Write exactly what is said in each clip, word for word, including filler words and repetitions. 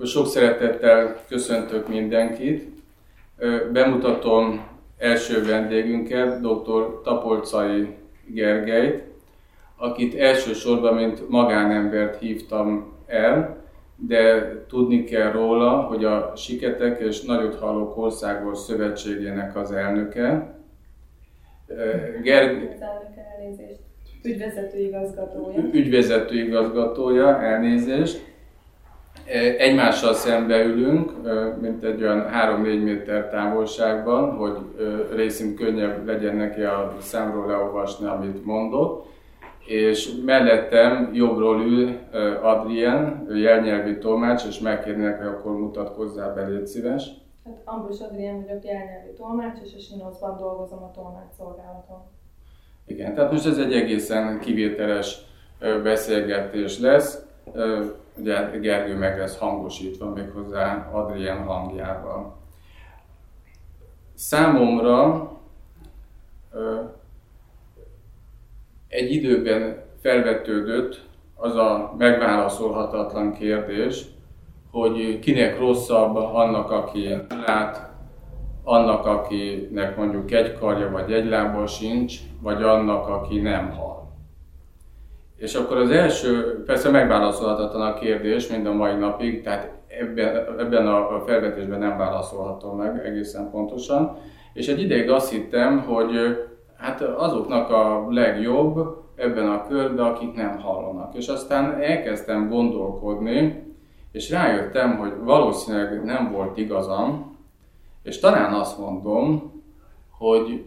Sok szeretettel köszöntök mindenkit. Bemutatom első vendégünket, dr. Tapolczai Gergelyt, akit elsősorban mint magánembert hívtam el, de tudni kell róla, hogy a Siketek és Nagyothallók Országos Szövetségének az elnöke. Gerg... Az elnöke, elnézést. Ügyvezető igazgatója. Ügyvezető igazgatója, elnézést. Egymással szembe ülünk, mint egy olyan három-négy méter távolságban, hogy részint könnyebb legyen neki a számról leolvasni, amit mondott. És mellettem jobbról ül Adrien, ő jelnyelvi tolmács, és megkérnek, hogy akkor mutatkozzál be, légy szíves. Hát Ambrus Adrien vagyok, jelnyelvi tolmács, és a Sinoszban dolgozom a tolmács szolgálaton. Igen, tehát most ez egy egészen kivételes beszélgetés lesz. Ugye Gergő meg lesz hangosítva méghozzá Adrien hangjával. Számomra egy időben felvetődött az a megválaszolhatatlan kérdés, hogy kinek rosszabb annak, aki lát, annak, akinek mondjuk egy karja vagy egy lába sincs, vagy annak, aki nem hall. És akkor az első, persze megválaszolhatatlan a kérdés mind a mai napig, tehát ebben, ebben a felvetésben nem válaszolhatom meg egészen pontosan. És egy ideig azt hittem, hogy hát azoknak a legjobb ebben a körben, akik nem hallanak. És aztán elkezdtem gondolkodni, és rájöttem, hogy valószínűleg nem volt igazam, és talán azt mondom, hogy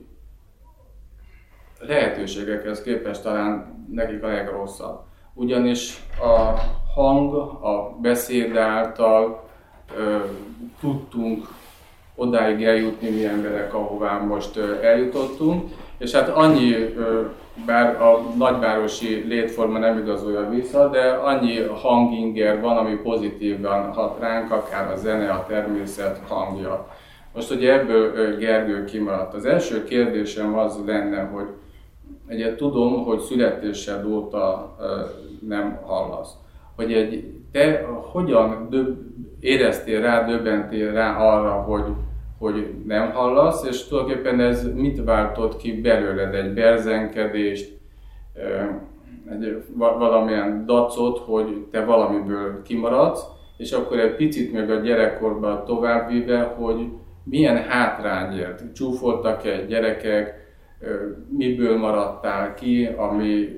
lehetőségekhez képest talán nekik a legrosszabb. Ugyanis a hang, a beszéd által ö, tudtunk odáig eljutni mi emberek, ahová most ö, eljutottunk, és hát annyi, ö, bár a nagyvárosi létforma nem igazolja vissza, de annyi hanginger van, ami pozitívan hat ránk, akár a zene, a természet hangja. Most ugye ebből ö, Gergő kimaradt. Az első kérdésem az lenne, hogy ugye tudom, hogy születésed óta uh, nem hallasz. Hogy egy, te hogyan döb, éreztél rá, döbbentél rá arra, hogy, hogy nem hallasz, és tulajdonképpen ez mit váltott ki belőled? Egy berzenkedést, uh, egy, valamilyen dacot, hogy te valamiből kimaradsz, és akkor egy picit még a gyerekkorban továbbvive, hogy milyen hátrányért csúfoltak-e gyerekek, miből maradtál ki, ami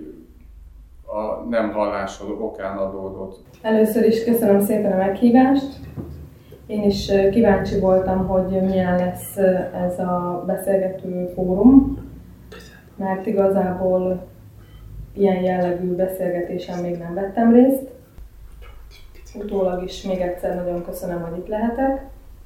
a nem hallásod okán adódott? Először is köszönöm szépen a meghívást. Én is kíváncsi voltam, hogy milyen lesz ez a beszélgető fórum, mert igazából ilyen jellegű beszélgetésen még nem vettem részt. Utólag is még egyszer nagyon köszönöm, hogy itt lehetek.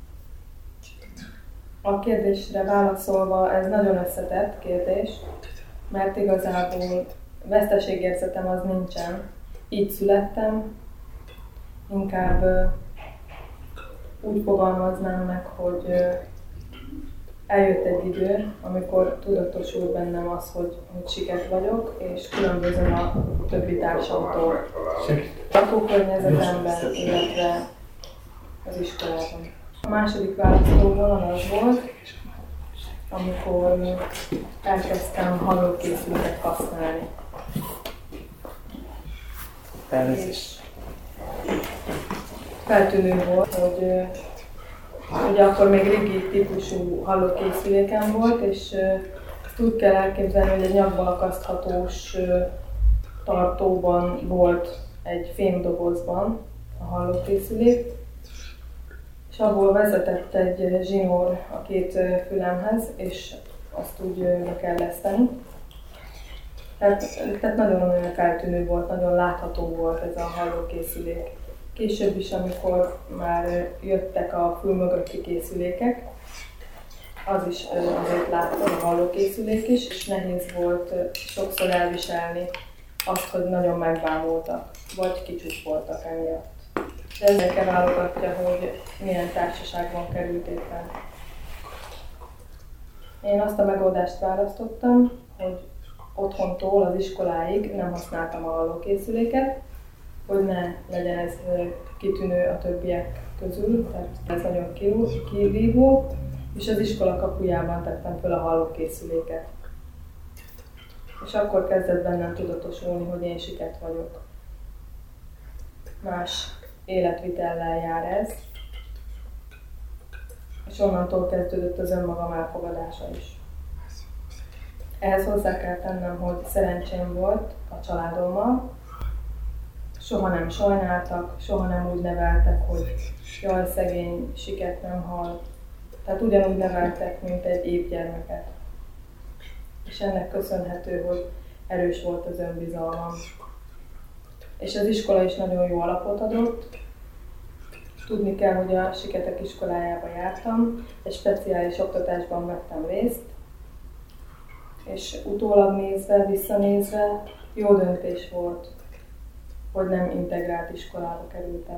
A kérdésre válaszolva, ez nagyon összetett kérdés, mert igazából veszteségérzetem az nincsen. Így születtem, inkább úgy fogalmaznám meg, hogy eljött egy idő, amikor tudatosult bennem az, hogy, hogy siket vagyok, és különbözöm a többi társamtól. Lakókörnyezetemben, illetve az iskolában. A második választóvonal az volt, amikor elkezdtem hallókészüléket használni. És feltűnő volt, hogy ugye akkor még régi típusú hallókészülékem volt, és ezt úgy kell elképzelni, hogy egy nyakba akaszthatós tartóban volt egy fémdobozban a hallókészülék, és abból vezetett egy zsinór a két fülemhez, és azt úgy be kell leszteni. Tehát, tehát nagyon feltűnő volt, nagyon látható volt ez a hallókészülék. Később is, amikor már jöttek a fül mögötti készülékek, az is azért látta a hallókészülék is, és nehéz volt sokszor elviselni azt, hogy nagyon megbámultak, vagy kicsúfoltak emiatt. De ezekkel válogatja, hogy milyen társaságban került éppen. Én azt a megoldást választottam, hogy otthontól az iskoláig nem használtam a hallókészüléket, hogy ne legyen ez kitűnő a többiek közül, tehát ez nagyon kivívó, és az iskola kapujában tettem föl a hallókészüléket. És akkor kezdett bennem tudatosulni, hogy én siket vagyok. Más életvitellel jár ez, és onnantól kezdődött az önmagam elfogadása is. Ehhez hozzá kell tennem, hogy szerencsém volt a családommal, soha nem sajnáltak, soha nem úgy neveltek, hogy jaj, szegény, siket nem hall. Tehát ugyanúgy neveltek, mint egy évgyermeket. És ennek köszönhető, hogy erős volt az önbizalmam. És az iskola is nagyon jó alapot adott. Tudni kell, hogy a Siketek iskolájába jártam, egy speciális oktatásban vettem részt, és utólag nézve, visszanézve jó döntés volt, hogy nem integrált iskolába kerültem.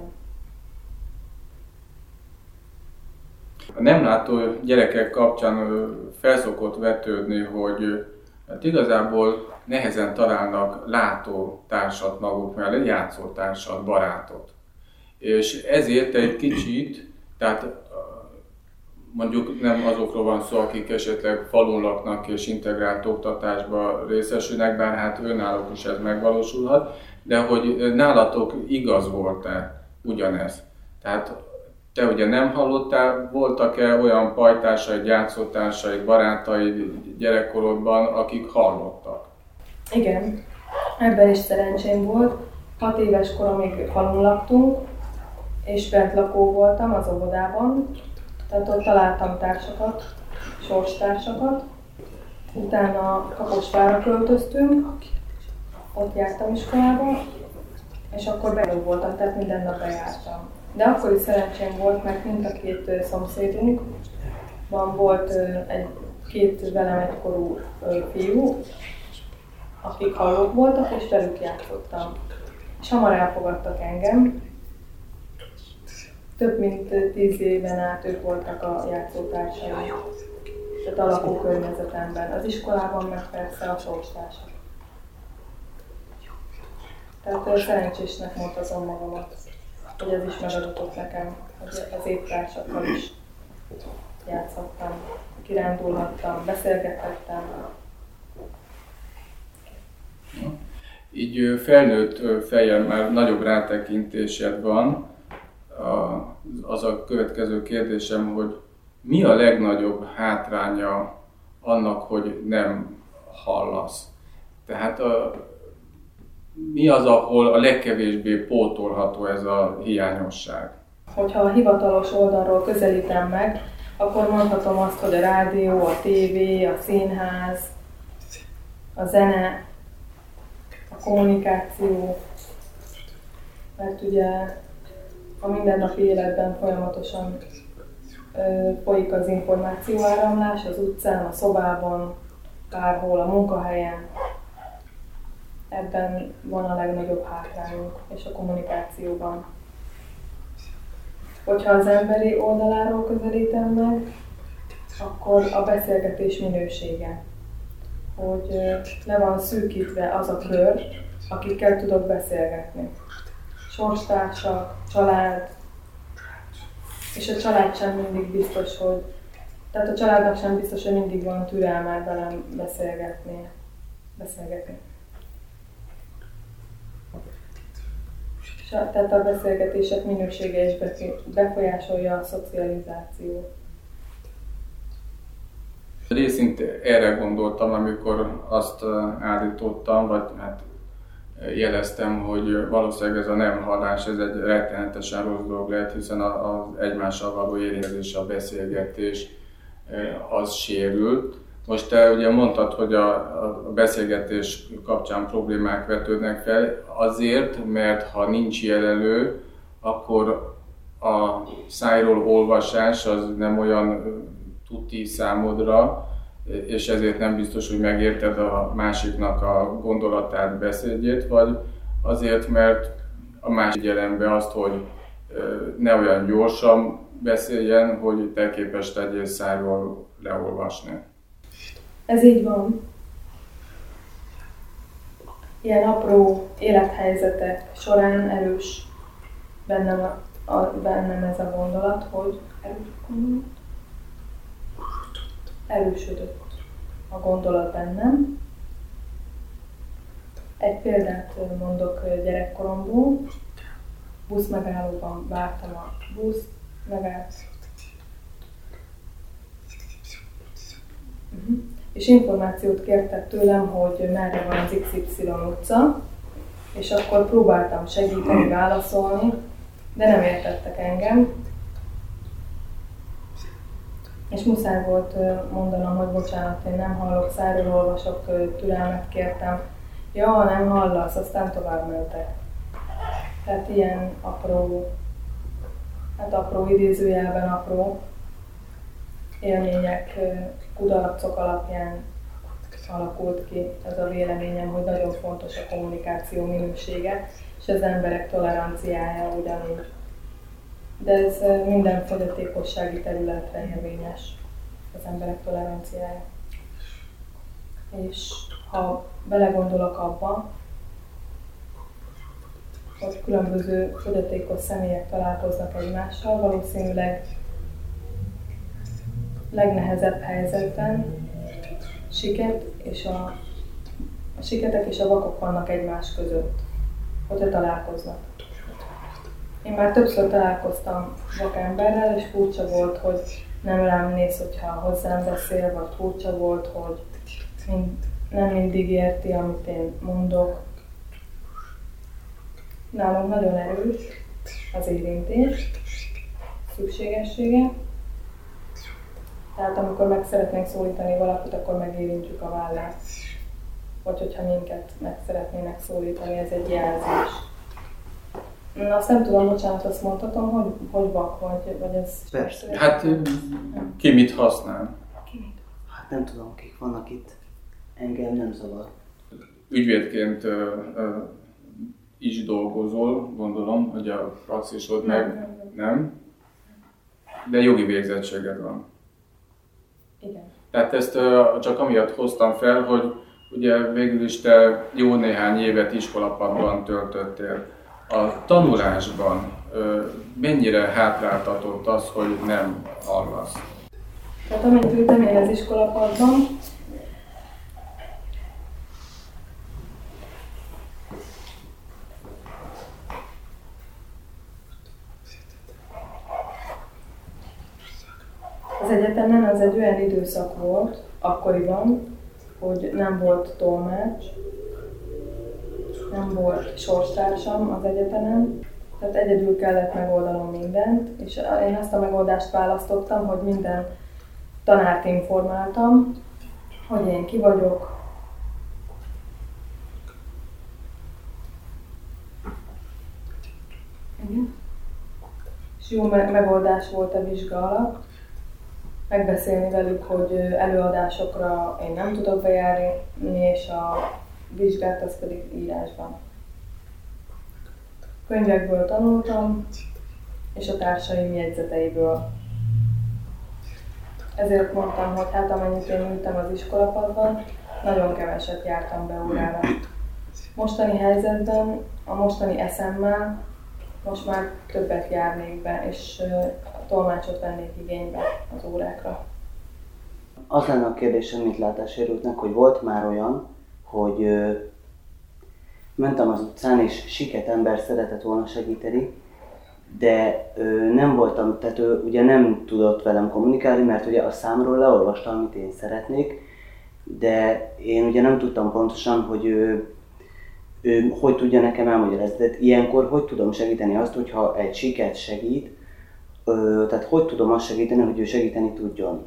A nem látó gyerekek kapcsán felszokott vetődni, hogy hát igazából nehezen találnak látó társat maguk mellé, játszótársat, barátot. És ezért egy kicsit, tehát mondjuk nem azokról van szó, akik esetleg falun laknak és integrált oktatásban részesülnek, bár hát önállók is ez megvalósulhat, de hogy nálatok igaz volt-e ugyanez? Tehát te ugye nem hallottál, voltak-e olyan pajtásaid, játszótársaid, barátaid gyerekkorodban, akik hallottak? Igen, ebben is szerencsém volt. Hat éves koromig falun laktunk, és bentlakó voltam az óvodában, tehát ott találtam társakat, sorstársakat. Utána Kaposvárra költöztünk, ott jártam iskolába, és akkor belőle voltam, tehát minden nap bejártam. De akkor is szerencsém volt, mert mind a két szomszédunkban volt egy, két velem egykorú fiú, akik hallók voltak, és velük játszottam. És hamar elfogadtak engem. Több mint tíz éven át ők voltak a játszótársaim, tehát a lakókörnyezetemben, az iskolában, meg persze a sorstársak. Tehát szerencsésnek mondhatom magamat, hogy ez is megadatott nekem, hogy az évtársakkal is játszhattam, kirándulhattam, beszélgethettem. Így felnőtt fejjel már nagyobb rátekintésed van. Az a következő kérdésem, hogy mi a legnagyobb hátránya annak, hogy nem hallasz? Tehát a, mi az, ahol a legkevésbé pótolható ez a hiányosság? Hogyha a hivatalos oldalról közelítem meg, akkor mondhatom azt, hogy a rádió, a tévé, a színház, a zene, a kommunikáció, mert ugye a mindennapi életben folyamatosan ö, folyik az információáramlás az utcán, a szobában, bárhol, a munkahelyen. Ebben van a legnagyobb hátrányunk, és a kommunikációban. Hogyha az emberi oldaláról közelítem meg, akkor a beszélgetés minősége. Hogy le van szűkítve az a kör, akikkel tudok beszélgetni. Sorstársak, család, és a család sem mindig biztos, hogy, tehát a családnak sem biztos, hogy mindig van türelme velem beszélgetni. beszélgetni. Tehát a beszélgetések minősége is befolyásolja a szocializációt. Részint erre gondoltam, amikor azt állítottam, vagy hát jeleztem, hogy valószínűleg ez a nem hallás, ez egy rettenetesen rossz dolog lehet, hiszen az egymással való érintkezés, a beszélgetés az sérült. Most te ugye mondtad, hogy a, a beszélgetés kapcsán problémák vetődnek fel, azért, mert ha nincs jelelő, akkor a szájról olvasás az nem olyan tuti számodra, és ezért nem biztos, hogy megérted a másiknak a gondolatát, beszédjét, vagy azért, mert a másik figyelembe azt, hogy ne olyan gyorsan beszéljen, hogy te képes legyél szájról leolvasni. Ez így van. ilyen apró élethelyzetek során erős bennem, a, a, bennem ez a gondolat, hogy erős gondolat? Erősödött a gondolat bennem. Egy példát mondok gyerekkoromból. Busz megállóban vártam a busz, megállt. Uh-huh. És információt kértek tőlem, hogy merre van az iksz ipszilon utca, és akkor próbáltam segíteni, válaszolni, de nem értettek engem. És muszáj volt mondanom, hogy bocsánat, én nem hallok, szájról olvasok, türelmet kértem. Ja, nem hallasz, aztán tovább mentek. Tehát ilyen apró, hát apró idézőjelben apró élmények, kudarcok alapján alakult ki ez a véleményem, hogy nagyon fontos a kommunikáció minősége, és az emberek toleranciája ugyanígy. De ez minden fogyatékossági területre érvényes, az emberek toleranciája. És ha belegondolok abba, hogy különböző fogyatékos személyek találkoznak egymással, valószínűleg legnehezebb helyzetben siket és a, a siketek és a vakok vannak egymás között, hogyha találkoznak. Én már többször találkoztam vakemberrel, és furcsa volt, hogy nem rám néz, hogyha hozzám beszél, vagy furcsa volt, hogy mind, nem mindig érti, amit én mondok. Nálunk nagyon erős az érintés, szükségessége. Tehát amikor meg szeretnénk szólítani valakit, akkor megérintjük a vállát. Vagy hogyha minket meg szeretnének szólítani, ez egy jelzés. Na, azt nem tudom, bocsánat, azt mondhatom, hogy, hogy vak vagy, vagy ez... Persze. Hát ki mit használ? Ki mit? Hát nem tudom, kik vannak itt. Engem nem zavar. Ügyvédként ö, ö, is dolgozol, gondolom, hogy a praxisod meg nem, nem. nem, de jogi végzettséged van. Igen. Tehát ezt ö, csak amiatt hoztam fel, hogy ugye végül is te jó néhány évet iskolapadban töltöttél. A tanulásban ö, mennyire hátráltatott az, hogy nem hallasz? Tehát amint ültem én az iskolapadban, az egyetemen az egy olyan időszak volt, akkoriban, hogy nem volt tolmács, nem volt sorstársam az egyetemen, tehát egyedül kellett megoldanom mindent, és én azt a megoldást választottam, hogy minden tanárt informáltam, hogy én ki vagyok, igen. És jó megoldás volt a vizsga alatt, megbeszélni velük, hogy előadásokra én nem tudok bejárni, és a vizsgát az pedig írásban. Könyvekből tanultam, és a társaim jegyzeteiből. Ezért mondtam, hogy hát amennyit én ültem az iskolapadban, nagyon keveset jártam be órára. Mostani helyzetben, a mostani eszemmel most már többet járnék be, és a tolmácsot vennék igénybe az órákra. Az lenne a kérdésem, mint látássérültnek, hogy volt már olyan, hogy ö, mentem az utcán, és siket ember szeretett volna segíteni, de ö, nem voltam, tehát ő ugye nem tudott velem kommunikálni, mert ugye a számról leolvasta, amit én szeretnék, de én ugye nem tudtam pontosan, hogy ő, ő hogy tudja nekem elmagyarázni. Tehát ilyenkor hogy tudom segíteni azt, hogyha egy siket segít, ö, tehát hogy tudom azt segíteni, hogy ő segíteni tudjon.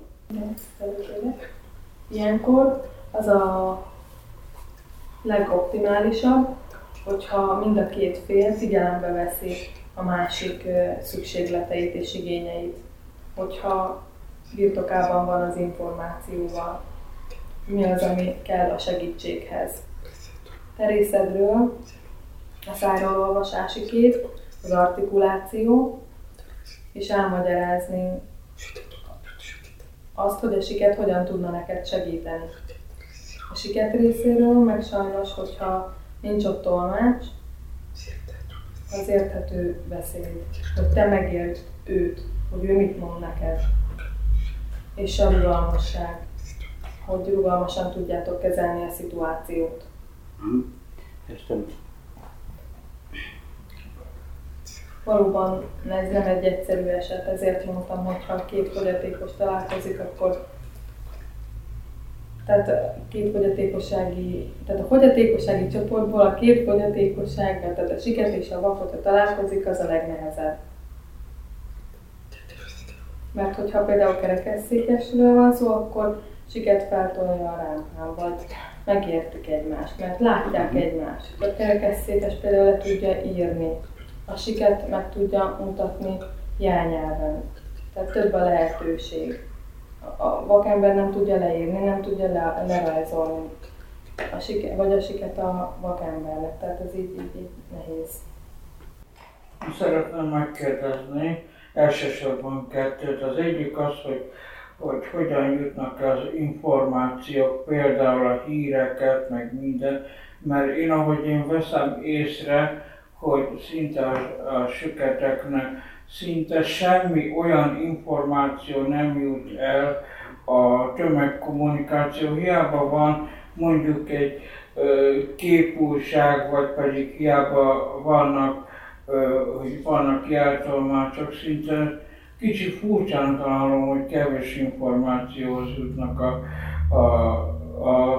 Ilyenkor az a legoptimálisabb, hogyha mind a két fél figyelembe veszi a másik szükségleteit és igényeit. Hogyha birtokában van az információval, mi az, ami kell a segítséghez. Te részedről a szájról olvasási kép, az artikuláció, és elmagyarázni azt, hogy a siket hogyan tudna neked segíteni. A siket részéről meg sajnos, hogyha nincs ott tolmács, az érthető beszéd, hogy te megértsd őt, hogy ő mit mond neked. És a rugalmasság, hogy rugalmasan tudjátok kezelni a szituációt. Értem. Valóban ez nem egy egyszerű eset, ezért mondtam, hogy ha két fogyatékos találkozik, akkor tehát két fogyatékossági, tehát a fogyatékossági csoportból a két fogyatékosság, tehát a siket és a vak, hogyha találkozik, az a legnehezebb. Mert hogyha például kerekesszékesről van szó, akkor siket feltolja a rámpán, vagy megértik egymást, mert látják egymást. A kerekesszékes például le tudja írni, a siket meg tudja mutatni jelnyelven. Tehát több a lehetőség. A vakember nem tudja leírni, nem tudja le, lerajzolni. A siket, vagy a siket a vakembernek, tehát ez így, így, így nehéz. Szeretném megkérdezni elsősorban kettőt. Az egyik az, hogy, hogy hogyan jutnak az információk, például a híreket, meg minden. Mert én, ahogy én veszem észre, hogy szinte a, a süketeknek szinte semmi olyan információ nem jut el a tömegkommunikáció. Hiába van mondjuk egy ö, képújság, vagy pedig hiába vannak, ö, hogy vannak jeltolmácsok, szinte kicsit furcsán találom, hogy kevés információhoz jutnak a, a, a,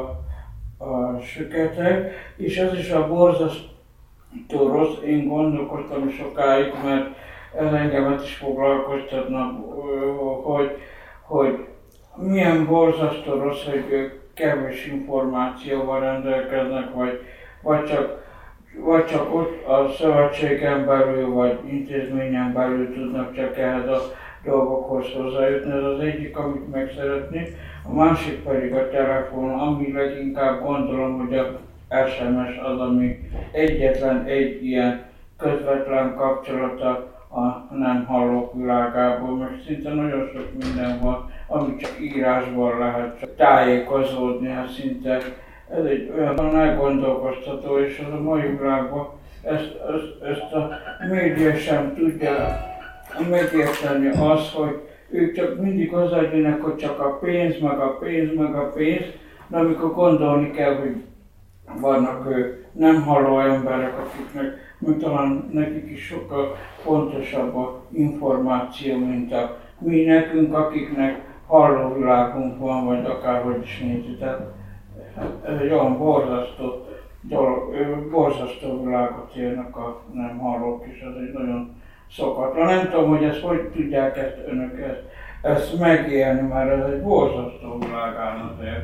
a süketek, és az is a borzasztó rossz. Én gondolkodtam sokáig, mert ez engemet is foglalkoztatna, hogy, hogy milyen borzasztó rossz, hogy kevés információval rendelkeznek, vagy, vagy, csak, vagy csak ott a szövetségen belül, vagy intézményen belül tudnak csak ehhez a dolgokhoz hozzájutni. Ez az egyik, amit meg szeretnék. A másik pedig a telefon, ami leginkább gondolom, hogy a es em es az, ami egyetlen egy ilyen közvetlen kapcsolata a nem hallók világából, mert szinte nagyon sok minden van, amit csak írásból lehet csak tájékozódni, hát szinte ez egy olyan elgondolkoztató, és az a mai világban ezt, ezt, ezt a média sem tudja megérteni az, hogy ők csak mindig hozzáadjanak, hogy csak a pénz, meg a pénz, meg a pénz, de amikor gondolni kell, hogy vannak ő, nem halló emberek, akiknek még talán nekik is sokkal fontosabb a információ, mint a mi nekünk, akiknek halló világunk van, vagy akárhogy is nézi. Tehát ez egy olyan borzasztó dolog, borzasztó világot élnek a nem hallók, és ez egy nagyon szokatlan. Nem tudom, hogy ezt hogy tudják ezt önök ezt, ezt megélni, mert ez egy borzasztó világán azért.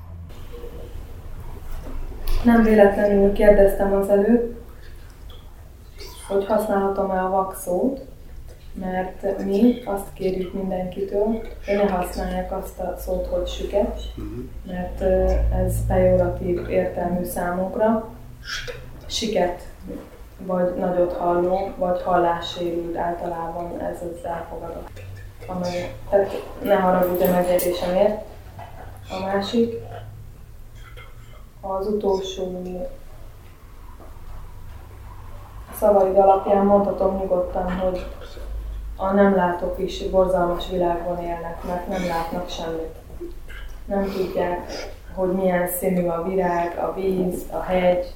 Nem véletlenül kérdeztem az előbb, hogy használhatom-e a vak szót, mert mi azt kérjük mindenkitől, hogy ne használják azt a szót, hogy süket, mert ez pejoratív értelmű számunkra. Siket, vagy nagyot halló, vagy hallássérült, általában ez az elfogadott. Amely, tehát ne haragudj a megjegyzésemért. A másik, az utolsó szavaid alapján mondhatom nyugodtan, hogy a nem látók is borzalmas világban élnek, mert nem látnak semmit. Nem tudják, hogy milyen színű a virág, a víz, a hegy.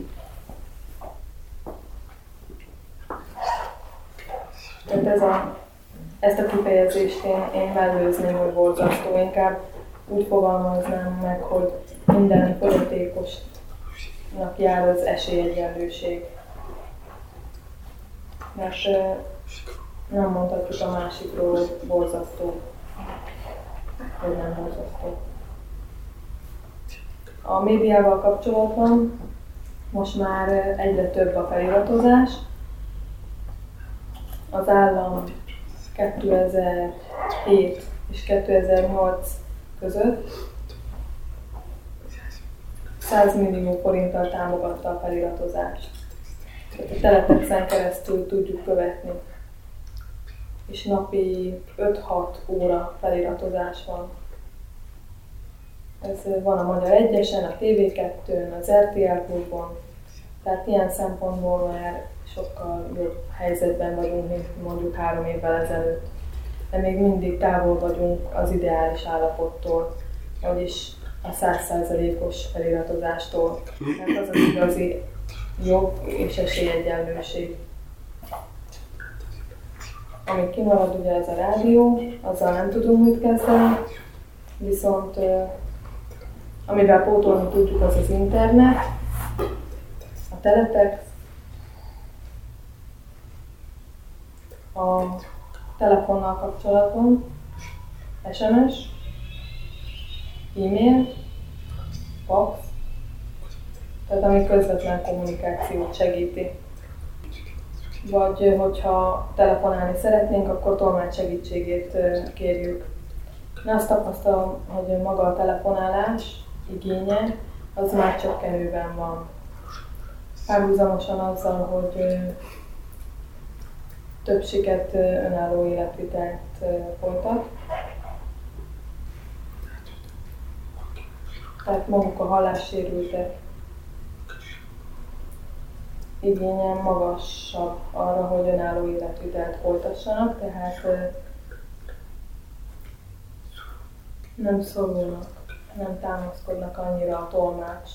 Tehát ez a, ezt a kifejezést én, én mellőzném, hogy borzasztó. Inkább úgy fogalmaznám meg, hogy minden fogyatékosnak jár az esélyegyenlőség. Mert nem mondhatjuk a másikról, hogy borzasztó, vagy nem borzasztó. A médiával kapcsolatban most már egyre több a feliratozás. Az állam kétezer-hét és kétezer-nyolc között száz millió forinttal támogatta a feliratozást. A teletexen keresztül tudjuk követni. És napi öt-hat óra feliratozás van. Ez van a Magyar Egyesen, a té vé kettőn, az er té el Klubon, Tehát ilyen szempontból már sokkal jobb helyzetben vagyunk, mint mondjuk három évvel ezelőtt. De még mindig távol vagyunk az ideális állapottól, vagyis a száz százalékos feliratozástól. Tehát az az igazi jog és esélyegyenlőség. Ami kimarad, ugye ez a rádió, azzal nem tudunk mit kezdeni, viszont amivel pótolni tudjuk, az az internet, a teletext, a telefonnal kapcsolatban, es em es, e-mail, fax, tehát ami közvetlen kommunikációt segíti. Vagy hogyha telefonálni szeretnénk, akkor tolmács segítségét kérjük. Én azt tapasztalom, hogy maga a telefonálás igénye, az már csökkenőben van. Párhuzamosan azzal, hogy több siket önálló életvitelt folytat. Tehát maguk a hallássérültek igénye magasabb arra, hogy önálló életvitelt folytassanak, tehát nem szorulnak, nem támaszkodnak annyira a tolmács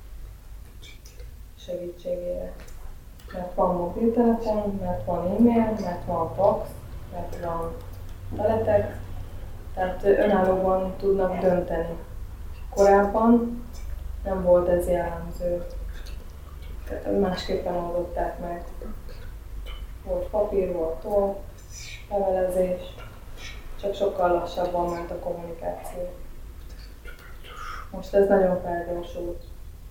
segítségére. Mert van mobiltelefon, mert van e-mail, mert van fax, mert van teletext, tehát önállóban tudnak dönteni. Korábban nem volt ez jellemző. Másképpen oldották meg. Volt papír, volt toll, levelezés, csak sokkal lassabban ment a kommunikáció. Most ez nagyon felgyorsult.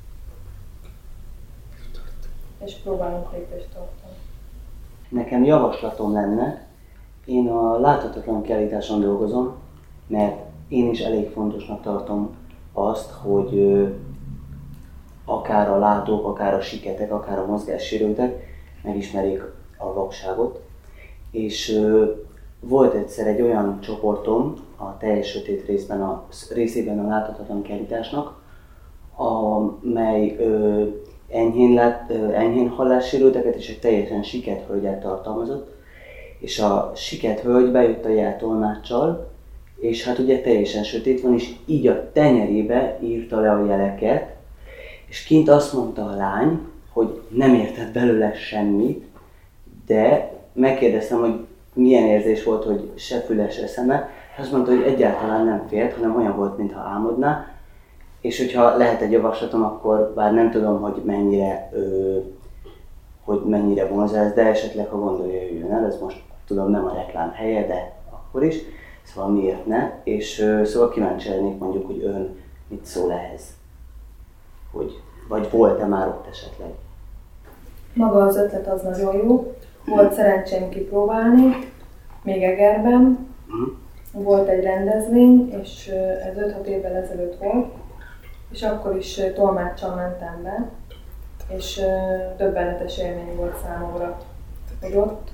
És próbálunk lépést tartani. Nekem javaslatom lenne, én a láthatatlan kiállításon dolgozom, mert én is elég fontosnak tartom azt, hogy ö, akár a látók, akár a siketek, akár a mozgássérültek megismerjék a vakságot. És ö, volt egyszer egy olyan csoportom a teljes sötét részben a, részében a láthatatlan kiállításnak, amely ö, enyhén, lát, ö, enyhén hallássérülteket és egy teljesen siket hölgyet tartalmazott. És a siket hölgy bejött a jeltolmáccsal, és hát ugye teljesen sötét van, és így a tenyerébe írta le a jeleket, és kint azt mondta a lány, hogy nem értett belőle semmit, de megkérdeztem, hogy milyen érzés volt, hogy se füle, se szeme, és azt mondta, hogy egyáltalán nem félt, hanem olyan volt, mintha álmodná, és hogyha lehet egy javaslatom, akkor bár nem tudom, hogy mennyire, ö, hogy mennyire vonzá ez, de esetleg, ha gondolja, jöjjön el, ez most tudom nem a reklám helye, de akkor is, szóval miért ne, és ö, szóval kíváncsi lennék mondjuk, hogy ön mit szól ehhez, hogy, vagy volt-e már ott esetleg? Maga az ötlet az nagyon jó, volt szerencsém kipróbálni, még Egerben, volt egy rendezvény, és ez öt-hat évvel ezelőtt volt, és akkor is tolmáccsal mentem be, és döbbenetes élmény volt számomra, hogy ott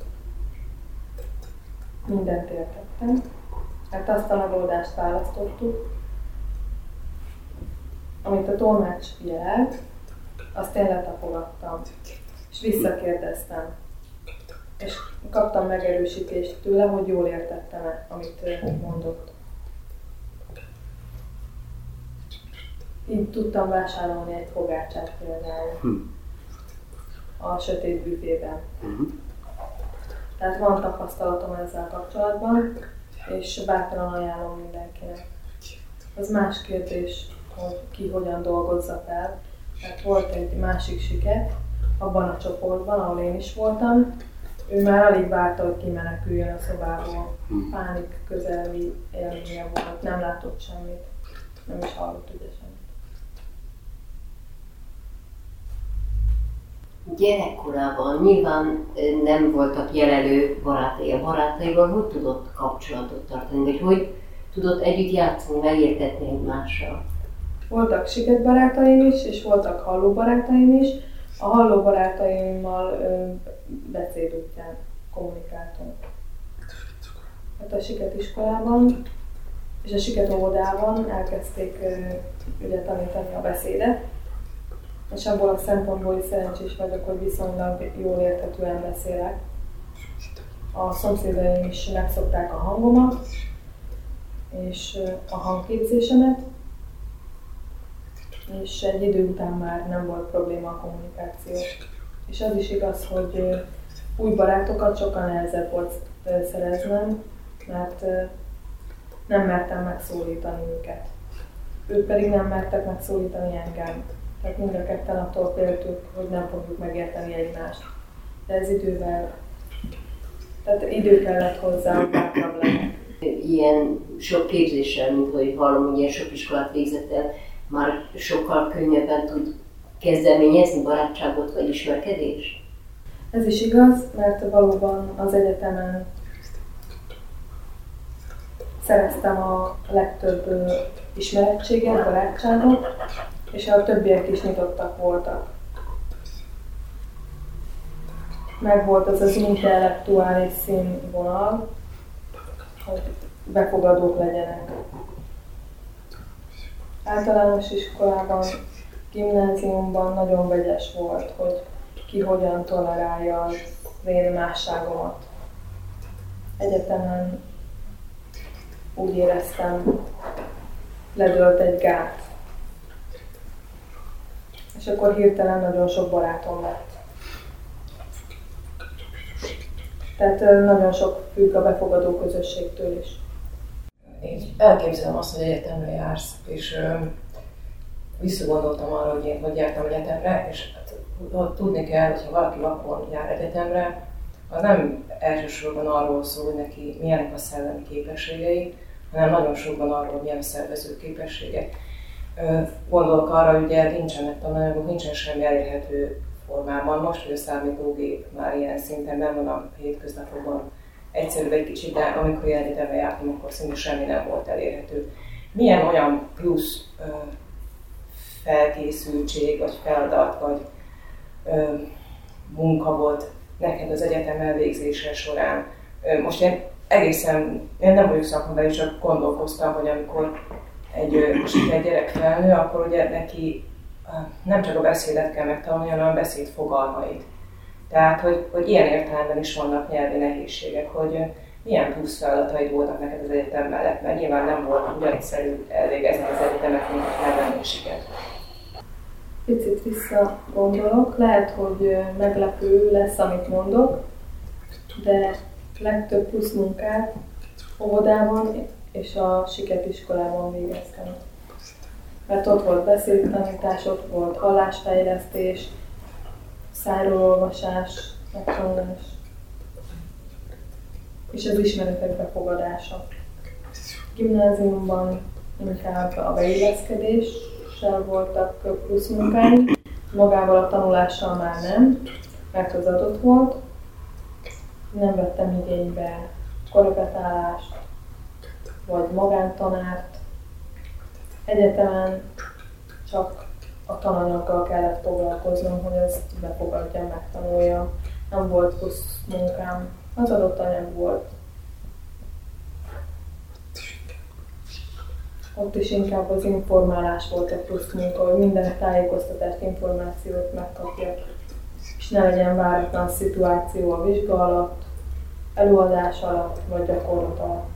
mindent értettem, mert azt a megoldást választottuk, amit a tolmács jelent, azt én letapogattam, és visszakérdeztem. És kaptam megerősítést tőle, hogy jól értettem-e, amit mondott. Így tudtam vásárolni egy pogácsát például hmm. a sötét büfében. Hmm. Tehát van tapasztalatom ezzel kapcsolatban, és bátran ajánlom mindenkinek. Az más kérdés, hogy ki hogyan dolgozza fel. Tehát volt egy másik siket abban a csoportban, ahol én is voltam. Ő már alig várta, hogy kimeneküljön a szobából. Pánik közeli élménye volt, nem látott semmit, nem is hallott ugye semmit. Gyerekkorában nyilván nem voltak jelelő barátai. A barátaival hogy tudott kapcsolatot tartani, vagy hogy tudott együtt játszani, megértetni egymással? Voltak siket barátaim is, és voltak halló barátaim is. A halló barátaimmal ö, beszéd után kommunikáltunk. Hát a siket iskolában és a siket óvodában elkezdték ö, ugye tanítani a beszédet, és abból a szempontból is szerencsés vagyok, hogy viszonylag jól érthetően beszélek. A szomszédaim is megszokták a hangomat, és a hangképzésemet, és egy idő után már nem volt probléma a kommunikáció. És az is igaz, hogy új barátokat sokkal nehezebb volt szereznem, mert nem mertem megszólítani őket. Ők pedig nem mertek megszólítani engem. Tehát mind a ketten attól féltük, hogy nem fogjuk megérteni egymást. De ez idővel, tehát idő kellett hozzá, hogy bátran lenni. Ilyen sok képzéssel, mint hogy hallom, hogy ilyen sok iskolát végzett el, már sokkal könnyebben tud kezdeményezni barátságot vagy ismerkedést? Ez is igaz, mert valóban az egyetemen szereztem a legtöbb ismerettséget, barátságot, és a többiek is nyitottak voltak. Megvolt az az intellektuális színvonal, hogy befogadók legyenek. Általános iskolában, gimnáziumban nagyon vegyes volt, hogy ki hogyan tolerálja az én másságomat. Egyetemen úgy éreztem, ledőlt egy gát. És akkor hirtelen nagyon sok barátom lett. Tehát nagyon sok függ a befogadó közösségtől is. Én elképzelem azt, hogy egyetemre jársz, és visszagondoltam arra, hogy én hogy jártam egyetemre, és hát, tudni kell, hogy ha valaki vakon jár egyetemre, az nem elsősorban arról szól, hogy neki milyenek a szellemi képességei, hanem nagyon sokban arról, hogy milyen a szervező képességek. Gondolok arra, hogy ugye nincsenek tananyagok, nincsen semmi elérhető formában. Most, hogy a számítógép már ilyen szinten benn van a hétköznapokban, egyszerűbb egy kicsit, de amikor én egyetemre jártam, akkor szinte semmi nem volt elérhető. Milyen olyan plusz ö, felkészültség, vagy feladat, vagy ö, munka volt neked az egyetem elvégzése során? Ö, most én egészen, én nem vagyok szakmabeli, csak gondolkoztam, hogy amikor egy, egy gyerek felnő, akkor ugye neki nem csak a beszédet kell megtanulni, hanem a beszéd fogalmait. Tehát, hogy, hogy ilyen értelemben is vannak nyelvi nehézségek, hogy milyen plusz feladataid voltak neked az egyetem mellett, mert nyilván nem volt úgy egyszerű elvégezni az egyetemet, mint hogy megvennésiket. Picit visszagondolok, lehet, hogy meglepő lesz, amit mondok, de legtöbb plusz munkát óvodában és a Siketiskolában végeztem. Mert ott volt beszédtanítás, ott volt hallásfejlesztés, szájról olvasás, megtanulás, és az ismeretek befogadása. Gimnáziumban inkább a beilleszkedéssel voltak plusz munkáim, magával a tanulással már nem, mert az adott volt. Nem vettem igénybe korepetálást, vagy magántanárt. Egyetemen csak a tananyaggal kellett foglalkoznom, hogy ezt befogadjam, megtanuljam. Nem volt plusz munkám, az adott anyag volt. Ott is inkább az informálás volt a plusz munka, hogy minden tájékoztatást, információt megkapjak, és ne legyen váratlan szituáció a vizsga alatt, előadás alatt, vagy gyakorlat alatt.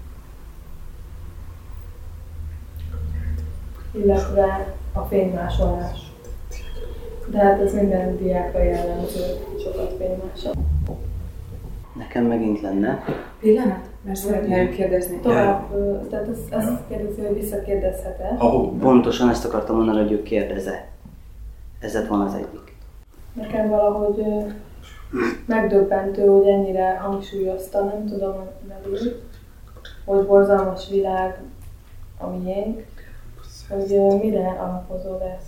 Illetve a fénymásolás. De hát ez minden diákra jellemző, sokat fénymásol. Nekem megint lenne. Pillanat? Mert szeretném kérdezni. Tovább, tehát ezt, ezt kérdezi, hogy visszakérdezhet-e. Pontosan ezt akartam mondani, hogy ő kérdeze. Ez lett volna az egyik. Nekem valahogy megdöbbentő, hogy ennyire hangsúlyozta, nem tudom a nevét, hogy borzalmas világ a miénk, hogy mire alapozod ezt.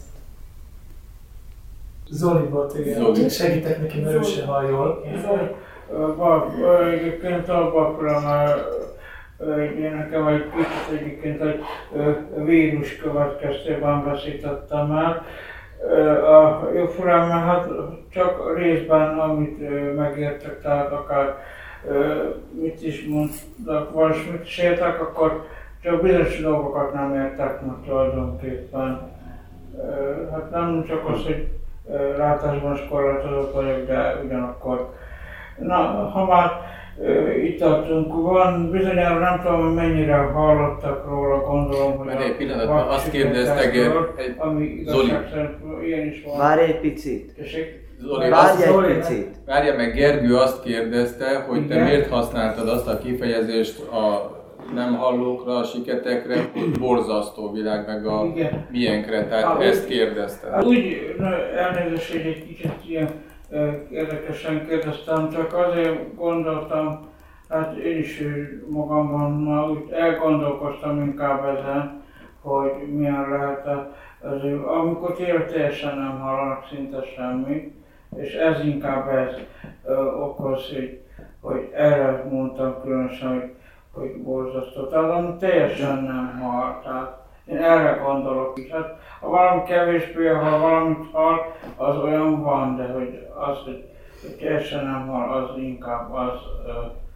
Zoli volt, igen. Zoli. Segítek neki, mert ő se hall jól. Zoli. Egyébként a bakra már nekem egy kicsit egyébként egy vírus következtében veszítettem el. A jó furán, mert hát csak részben, amit megértek, tehát akár mit is mondtak, vagy mit is értek, akkor csak bizonyos dolgokat nem értek meg tulajdonképpen. Hát nem csak az, hogy látásban is korlátozott vagyok, de ugyanakkor. Na, ha már itt tartunk, van bizonyára nem tudom, hogy mennyire hallottak róla, gondolom, hogy mert egy pillanatban azt kérdeztek, ami Zoli. Ilyen is van. Várj egy picit. Zoli, Várj azt, egy picit. Várja meg, Gergő azt kérdezte, hogy te Igen. miért használtad azt a kifejezést a nem hallókra, a siketekre, hogy borzasztó világ, meg a Igen. miénkre, tehát Ah, ezt kérdezte. Hát úgy, elnézést, hogy egy kicsit ilyen érdekesen kérdeztem, csak azért gondoltam, hát én is magamban már úgy elgondolkoztam inkább ezen, hogy milyen lehet, az, amikor tényleg teljesen nem hallanak szinte semmit, és ez inkább ez ö, okoz, hogy, hogy erre mondtam különösen, hogy, hogy borzasztó. Tehát ami teljesen nem hall, tehát én erre gondolok is. Hát, ha valami kevésbé, ha valamit hall, az olyan van, de hogy az, hogy, hogy teljesen nem hall, az inkább az. Ö,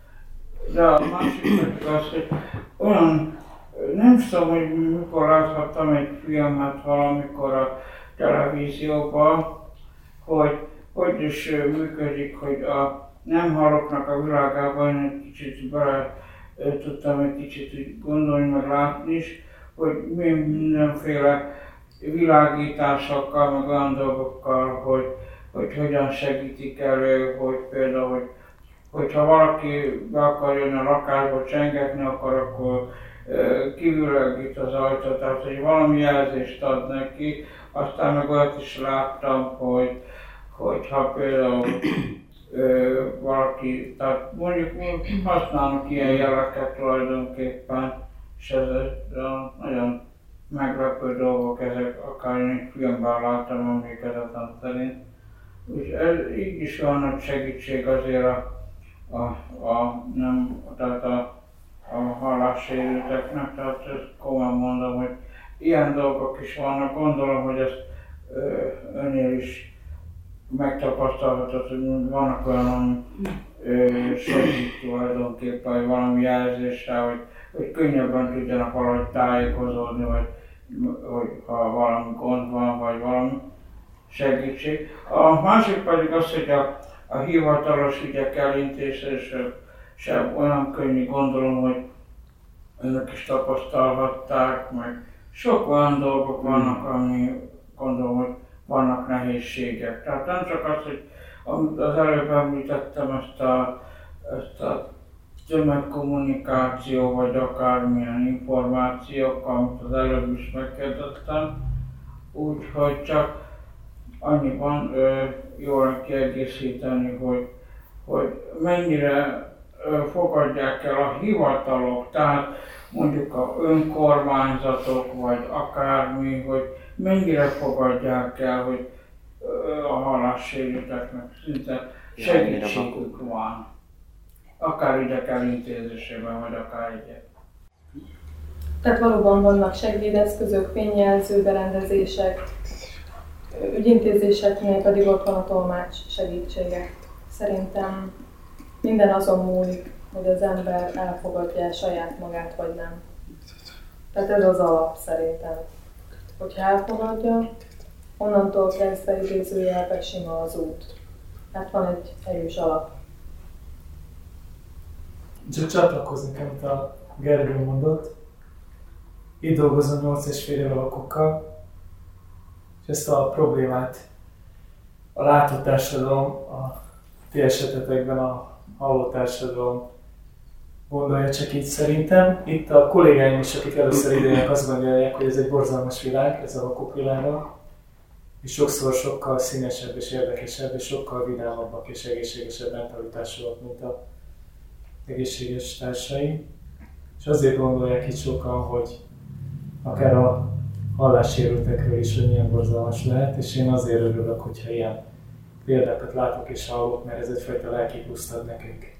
de a másik pedig az, hogy olyan, nem tudom, hogy mikor láthattam egy filmet valamikor a televízióban, hogy hogy is működik, hogy a nem hallóknak a világában egy kicsit bele tudtam egy kicsit gondolni, meg látni is, hogy mindenféle világításokkal, meg olyan dolgokkal, hogy, hogy hogyan segítik elő, hogy például, hogy hogyha valaki be akar jönni a lakásba, csengetni akar, akkor kivilágít az ajtót, tehát hogy valami jelzést ad neki. Aztán meg olyat is láttam, hogy hogyha például ö, valaki, tehát mondjuk használnak ilyen jeleket tulajdonképpen, és ez nagyon meglepő dolgok, ezek akár én egy filmben láttam emlékezetem szerint. Úgyhogy ez így is van nagy segítség azért a, a, a, nem, tehát a, a hallássérülteknek, tehát ezt komolyan mondom, hogy ilyen dolgok is vannak, gondolom, hogy ezt ö, önnél is megtapasztalhatod, hogy vannak olyan segít tulajdonképpen, hogy valami jelzéssel, hogy, hogy könnyebben tudjanak valahogy tájékozódni, vagy hogy ha valami gond van, vagy valami segítség. A másik pedig az, hogy a, a hivatalos ügyek elintézése sem, sem olyan könnyű, gondolom, hogy önök is tapasztalhatták, meg sok olyan dolgok vannak, ami gondolom, hogy vannak nehézségek. Tehát nem csak az, hogy amit az előbb említettem, ezt a, ezt a tömegkommunikáció, vagy akármilyen információk, amit az előbb is megkérdeztem, úgyhogy csak annyiban ö, jól kiegészíteni, hogy, hogy mennyire ö, fogadják el a hivatalok, tehát mondjuk a önkormányzatok, vagy akármi, hogy mennyire fogadják el, hogy a hallássérülteknek szinte segítségük van. Akár ügyek elintézésében, vagy akár ügyek. Tehát valóban vannak segédeszközök, fényjelző berendezések, ügyintézéseknél pedig ott van a tolmács segítsége. Szerintem minden azon múlik, hogy az ember elfogadja saját magát, vagy nem. Tehát ez az alap szerintem. Hogyha elfogadja, onnantól kezdve idézőjelben sima az út. Hát van egy erős alap. Csak csatlakozni kell, amit a Gergő mondott. Itt dolgozom nyolc és fél éve lakokkal, és ezt a problémát a látott társadalom, a ti esetetekben a halló társadalom gondolja csak így szerintem. Itt a kollégáim is, akik először idejönnek, azt gondolják, hogy ez egy borzalmas világ, ez a lakók világa, és sokszor sokkal színesebb és érdekesebb, és sokkal vidámabbak és egészségesebb mentalitásúak, mint a egészséges társaim. És azért gondolják itt sokan, hogy akár a hallássérültekről is, hogy milyen borzalmas lehet, és én azért örülök, hogyha ilyen példákat látok és hallok, mert ez egyfajta lelki pluszt ad nekünk.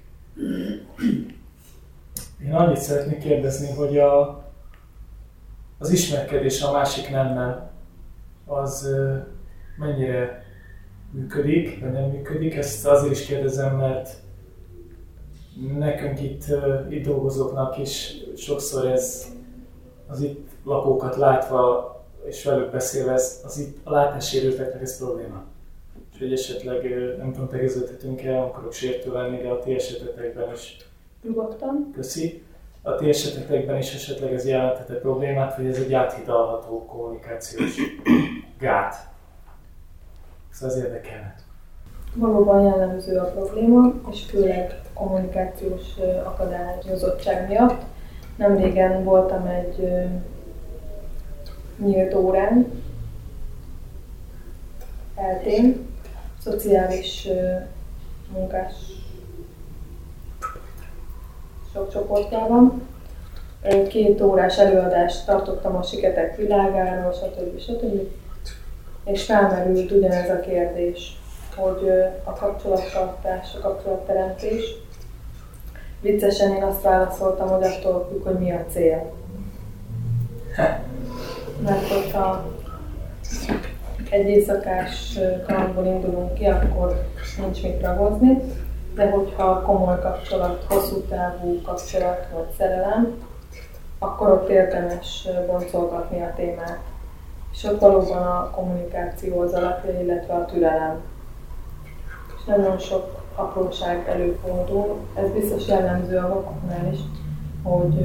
Én annyit szeretnék kérdezni, hogy a, az ismerkedés a másik nemmel az mennyire működik, vagy nem működik. Ezt azért is kérdezem, mert nekünk itt, itt dolgozóknak is sokszor ez az itt lakókat látva és velük beszélve ez, az itt a látássérülteknek ez probléma. És hogy esetleg, nem tudom, tegeződhetünk el, nem akarok sértő lenni, de a ti esetetekben is. Nyugodtan. Köszi. A ti esetetekben is esetleg ez jelentette problémát, vagy ez egy áthidalható kommunikációs gát. Szóval az érdekelne. Valóban jellemző a probléma, és főleg kommunikációs akadályozottság miatt. Nemrégen voltam egy nyílt órán, eltén, szociális munkás sok csoportjában. Két órás előadást tartottam a siketek világáról, stb. stb. És felmerült ugyanez a kérdés, hogy a kapcsolattartás, a kapcsolatteremtés. Viccesen én azt válaszoltam, hogy attól függ, hogy mi a cél. Mert hogyha egy éjszakás kalandból indulunk ki, akkor nincs mit ragozni, de hogyha komoly kapcsolat, hosszú távú kapcsolat vagy szerelem, akkor ott érdemes boncolgatni a témát. És ott valóban a kommunikáció az alapja, illetve a türelem. És nagyon sok apróság előfordul. Ez biztos jellemző a vakoknál is, hogy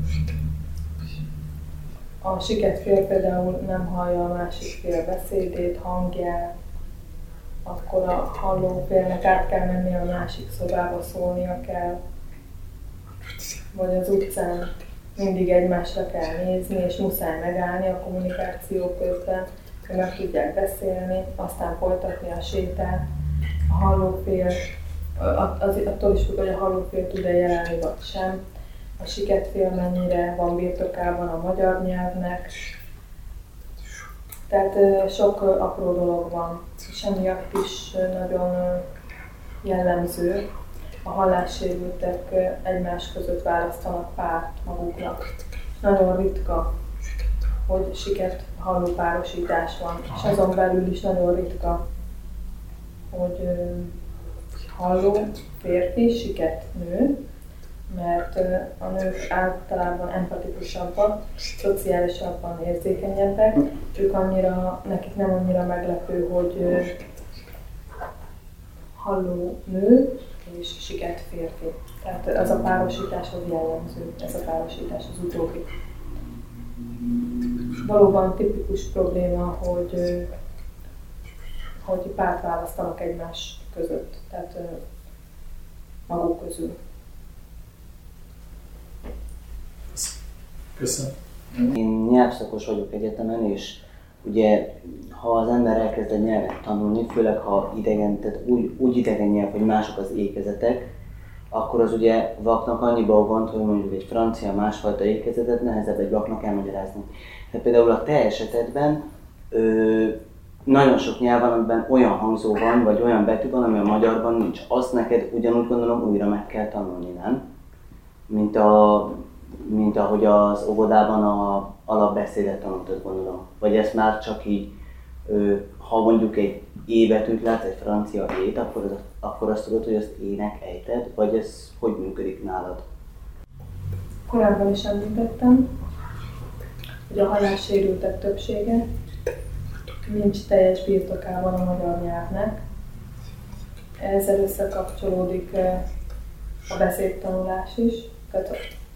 a siket fél például nem hallja a másik fél beszédét, hangját, akkor a halló félnek át kell menni a másik szobába, szólnia kell. Vagy az utcán mindig egymásra kell nézni, és muszáj megállni a kommunikáció közben, hogy meg tudják beszélni, aztán folytatni a sétát. A hallófél, az, attól is függ, hogy a hallófél tud-e jelenni, vagy sem. A siketfél mennyire van birtokában a magyar nyelvnek. Tehát sok apró dolog van, és emiatt is nagyon jellemző. A hallássérültek egymás között választanak párt maguknak. Nagyon ritka, hogy siket hallópárosítás van, és azon belül is nagyon ritka, hogy halló férfi, siket nő, mert a nők általában empatikusabbak, szociálisabban érzékenyebbek, ők annyira, nekik nem annyira meglepő, hogy halló nő és siket férfi. Tehát az a párosítás az jellemző, ez a párosítás az utóbbi. Valóban tipikus probléma, hogy, hogy párt választanak egymás között, tehát maguk közül. Köszönöm. Én nyelvszakos vagyok egyetemen, és ugye ha az ember elkezd egy nyelvet tanulni, főleg ha idegen, tehát úgy, úgy idegen nyelv, hogy mások az ékezetek, akkor az ugye vaknak annyiba van, hogy mondjuk egy francia másfajta ékezetet nehezebb egy vaknak elmagyarázni. Tehát például a te esetedben ö, nagyon sok nyelv van, amiben olyan hangzó van, vagy olyan betű van, ami a magyarban nincs. Azt neked ugyanúgy gondolom újra meg kell tanulni, nem? Mint, a, mint ahogy az óvodában a alapbeszédet tanultad, gondolom. Vagy ezt már csak így, ö, ha mondjuk egy é betűt látsz, egy francia ét, akkor, az, akkor azt tudod, hogy azt ének ejted, vagy ez hogy működik nálad? Korábban is említettem, hogy a hallássérültek többsége nincs teljes birtokában a magyar nyelvnek. Ezzel összekapcsolódik a beszédtanulás is, tehát,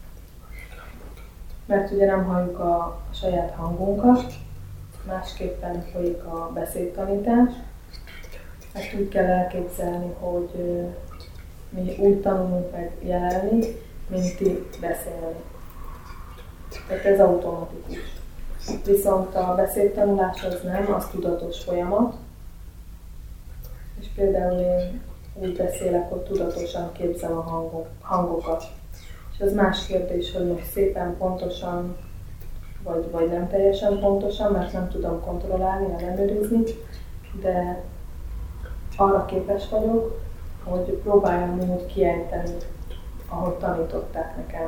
mert ugye nem halljuk a saját hangunkat, másképpen folyik a beszédtanítás. Ezt úgy kell elképzelni, hogy mi úgy tanulunk meg jelenni, mint ti beszélni. Tehát ez automatikus. Viszont a beszédtanulás az nem, az tudatos folyamat. És például én úgy beszélek, hogy tudatosan képzem a hangok, hangokat. És ez más kérdés, hogy most szépen pontosan, vagy, vagy nem teljesen pontosan, mert nem tudom kontrollálni, ellenőrizni, de arra képes vagyok, hogy próbáljam úgy kiejteni, ahogy tanították nekem.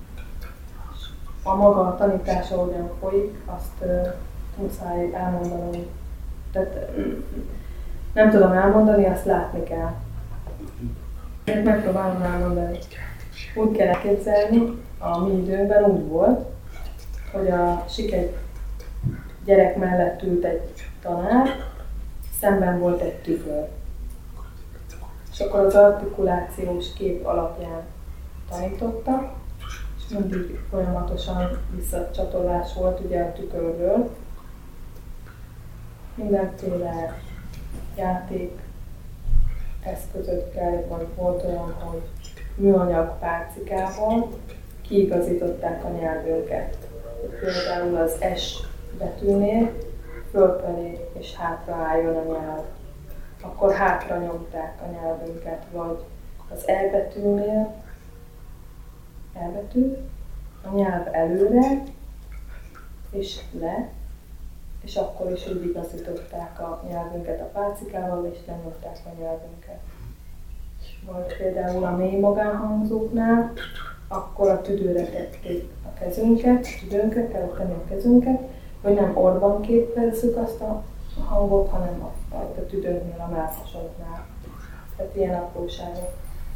A maga a tanítása hogyan folyik, azt uh, muszáj elmondani. Tehát uh, nem tudom elmondani, azt látni kell. Én megpróbálom elmondani. Úgy kell elképzelni, a mi időnkben úgy volt, hogy a siket gyerek mellett ült egy tanár, szemben volt egy tükör. És akkor az artikulációs kép alapján tanította, és mindig folyamatosan visszacsatolás volt ugye a tükörről. Mindenféle játék eszközökkel, vagy volt olyan, hogy műanyag pálcikával kiigazították a nyelvünket. Például az S betűnél fölfelé és hátra álljon a nyelv. Akkor hátra nyomták a nyelvünket, vagy az E betűnél E betű, a nyelv előre és le, és akkor is úgy igazították a nyelvünket a pálcikával, és lenyomták a nyelvünket. Vagy például a mély magánhangzóknál, akkor a tüdőre tették a kezünket, a tüdőnket, kellett tenni a kezünket, hogy nem orban képezzük azt a hangot, hanem a, a tüdőnknél, a mellkasodnál. Tehát ilyen apróságok.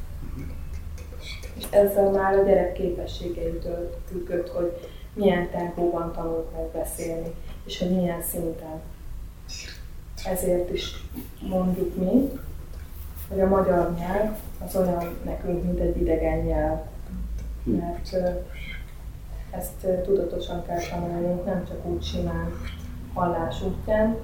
És ezzel már a gyerek képességeitől függött, hogy milyen tempóban tanult meg beszélni, és hogy milyen szinten. Ezért is mondjuk mi, hogy a magyar nyelv az olyan nekünk, mint egy idegen nyelv. Mert ezt tudatosan kell tanulnunk, nem csak úgy simán hallás útján.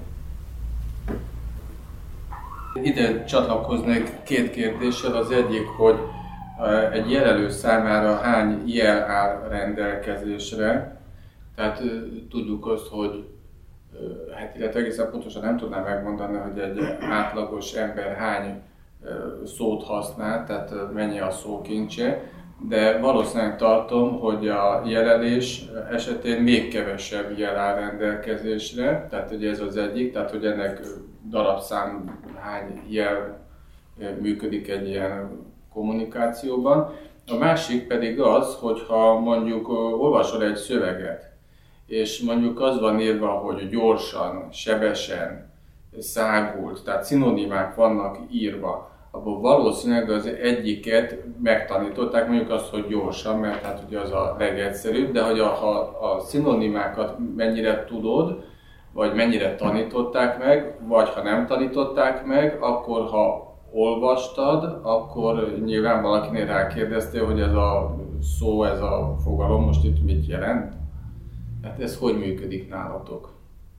Ide csatlakoznék két kérdéssel. Az egyik, hogy egy jelölő számára hány jel áll rendelkezésre. Tehát tudjuk azt, hogy hát illetve egészen pontosan nem tudnám megmondani, hogy egy átlagos ember hány szót használ, tehát mennyi a szókincse, de valószínűleg tartom, hogy a jelelés esetén még kevesebb jel áll rendelkezésre, tehát ugye ez az egyik, tehát hogy ennek darabszám hány jel működik egy ilyen kommunikációban. A másik pedig az, hogyha mondjuk olvasol egy szöveget, és mondjuk az van írva, hogy gyorsan, sebesen, szágult, tehát szinonimák vannak írva, abból valószínűleg az egyiket megtanították, mondjuk azt, hogy gyorsan, mert hát ugye az a legegyszerűbb, de hogy a, ha a szinonimákat mennyire tudod, vagy mennyire tanították meg, vagy ha nem tanították meg, akkor ha olvastad, akkor nyilván valakinél rákérdeztél, hogy ez a szó, ez a fogalom most itt mit jelent? Hát ez hogy működik nálatok?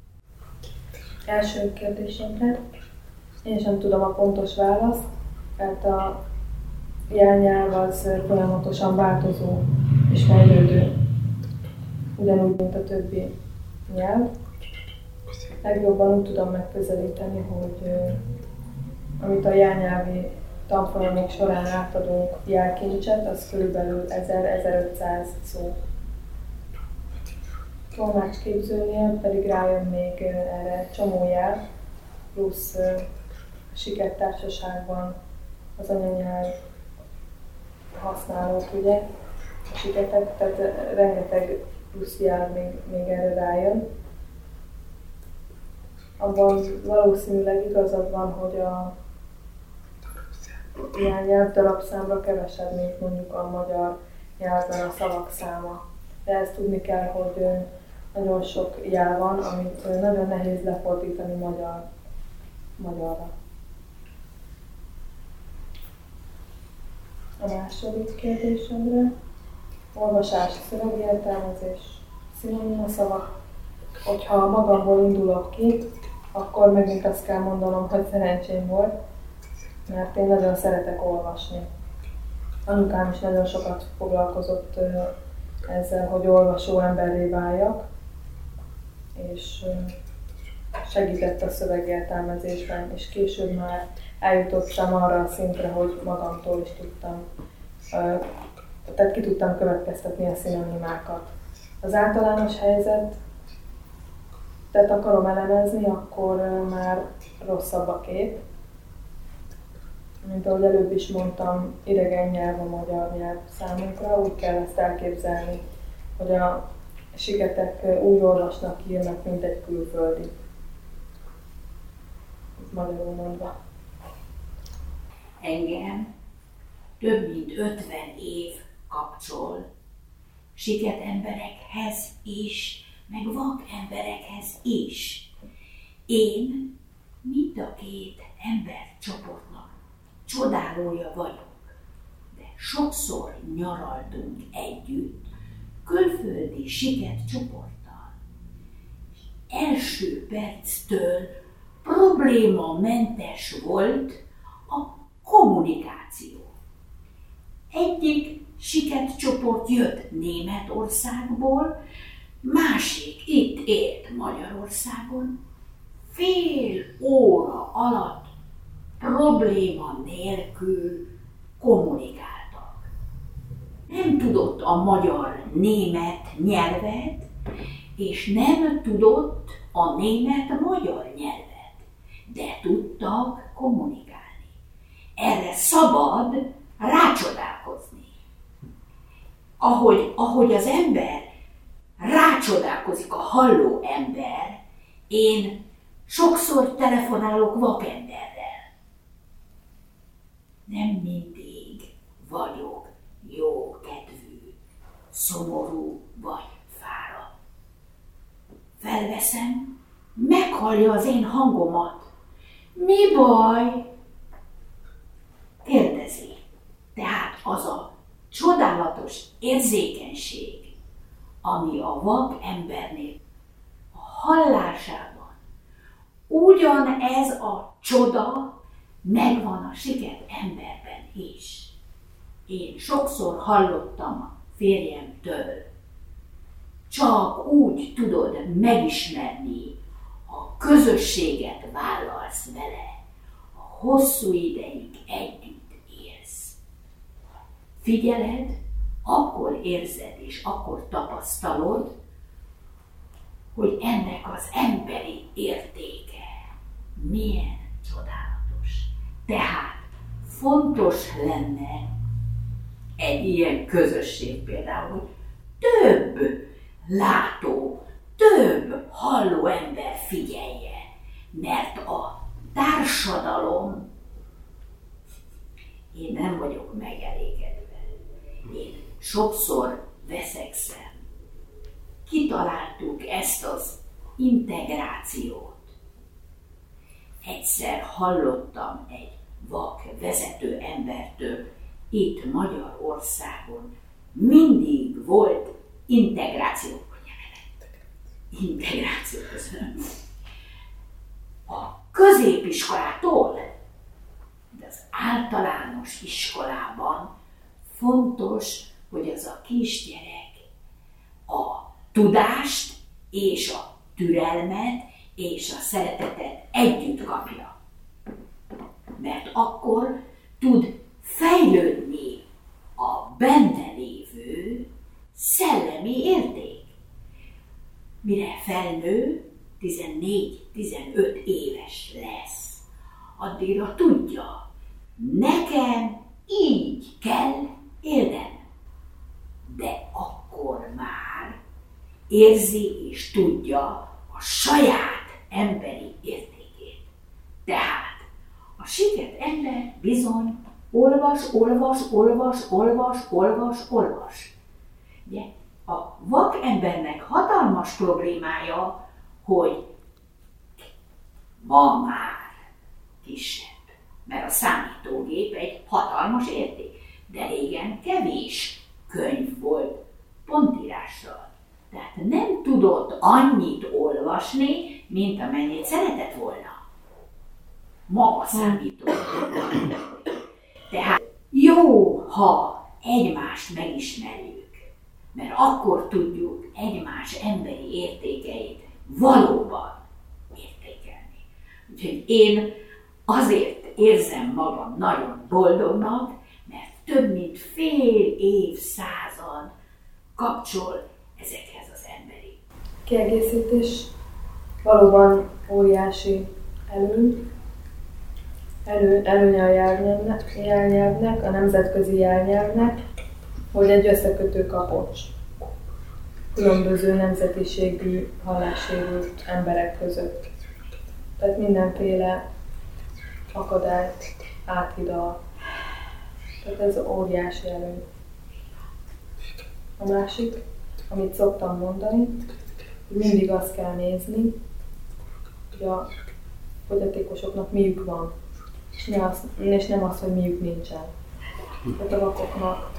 Első kérdésemre, én sem tudom a pontos választ, mert a jelnyelv az folyamatosan változó és fejlődő, ugyanúgy, mint a többi nyelv. Legjobban úgy tudom megközelíteni, hogy amit a jelnyelvi tanfolyamok során átadunk jelkincset, az körülbelül ezer-ezerötszáz szó. Tolmácsképzőnél pedig rájön még erre csomó jel, plusz sikettársaságban az anyanyelv használók, ugye, a siketek, tehát rengeteg plusz jel még, még erre rájön. Abban valószínűleg igazad van, hogy a ilyen nyelvdarabszámra kevesebb, mint mondjuk a magyar nyelvben a szavak száma. De ezt tudni kell, hogy nagyon sok jel van, amit nagyon nehéz lefordítani magyar, magyarra. A második kérdésemre, olvasás, szövegértelmezés, szinonima szavak. Hogyha magamból indulok ki, akkor megint azt kell mondanom, hogy szerencsém volt, mert én nagyon szeretek olvasni. Anyukám is nagyon sokat foglalkozott ezzel, hogy olvasó emberré váljak, és segített a szövegértelmezésben, és később már eljutottam arra a szintre, hogy magamtól is tudtam, tehát ki tudtam következtetni a szinonimákat. Az általános helyzet, tehát akarom elemezni, akkor már rosszabb a kép. Mint ahogy előbb is mondtam, idegen nyelv a magyar nyelv számunkra, úgy kell ezt elképzelni, hogy a siketek úgy olvasnak, írnak, mint egy külföldi. Magyarul mondva. Engem több mint ötven év kapcsol siket emberekhez is, meg vak emberekhez is. Én mind a két embercsoportnak csodálója vagyok, de sokszor nyaraltunk együtt, külföldi sikercsoporttal. Első perctől problémamentes volt a kommunikáció. Egyik sikercsoport jött Németországból, másik itt élt Magyarországon, fél óra alatt probléma nélkül kommunikáltak. Nem tudott a magyar-német nyelvet, és nem tudott a német-magyar nyelvet, de tudtak kommunikálni. Erre szabad rácsodálkozni. Ahogy, ahogy az ember rácsodálkozik a halló ember, én sokszor telefonálok vakemberrel. Nem mindig vagyok jó kedvű, szomorú vagy fáradt. Felveszem, meghallja az én hangomat. Mi baj? Kérdezi. Tehát az a csodálatos érzékenység, ami a vak embernél a hallásában, ugyanez a csoda megvan a siker emberben is. Én sokszor hallottam a férjemtől, csak úgy tudod megismerni, a közösséget vállalsz vele, a hosszú ideig együtt élsz. Figyeled, akkor érzed és akkor tapasztalod, hogy ennek az emberi értéke milyen csodálatos. Tehát fontos lenne egy ilyen közösség például, hogy több látó, több halló ember figyelje, mert a társadalom, én nem vagyok megelégedve, én sokszor veszekszem. Kitaláltuk ezt az integrációt. Egyszer hallottam egy vak vezető embertől, itt Magyarországon mindig volt integráció. Integráció, köszönöm. A középiskolától, de az általános iskolában fontos, hogy az a kisgyerek a tudást és a türelmet és a szeretetet együtt kapja. Mert akkor tud fejlődni a benne lévő szellemi érték. Mire felnő, tizennégy-tizenöt éves lesz, addigra tudja, nekem így kell élnem. De akkor már érzi és tudja a saját emberi értékét. Tehát a siket ember bizony olvas, olvas, olvas, olvas, olvas, olvas. Ugye? A vak embernek hatalmas problémája, hogy ma már kisebb, mert a számítógép egy hatalmas érték, de régen kevés könyv volt pontírással. Tehát nem tudott annyit olvasni, mint amennyit szeretett volna. Ma a számítógép. Tehát jó, ha egymást megismerjük, mert akkor tudjuk egymás emberi értékeit valóban értékelni. Úgyhogy én azért érzem magam nagyon boldognak, mert több mint fél évszázad kapcsol ezekhez az emberi. Kiegészítés valóban óriási előny, elő, előnye a jelnyelvnek, jelnyelvnek, a nemzetközi jelnyelvnek, hogy egy összekötő kapocs különböző nemzetiségű, hallássérült emberek között. Tehát mindenféle akadályt áthidal. Tehát ez óriási előny. A másik, amit szoktam mondani, mindig azt kell nézni, hogy a fogyatékosoknak miük van, és, ne az, és nem az, hogy miük nincsen. Tehát a vakoknak,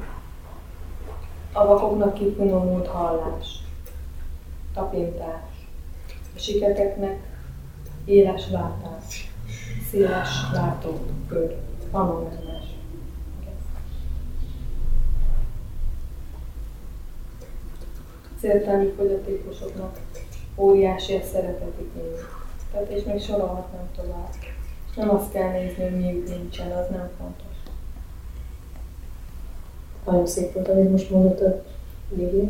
a vakoknak kifinomult hallás, tapintás, a siketeknek éles látás, széles látókör, hangolás. Az értelmi fogyatékosoknak óriási a szeretet igény. Tehát és még sorolhatnám tovább. Nem azt kell nézni, hogy miük nincsen, az nem fontos. Nagyon szép volt, amit most mondott a Lili.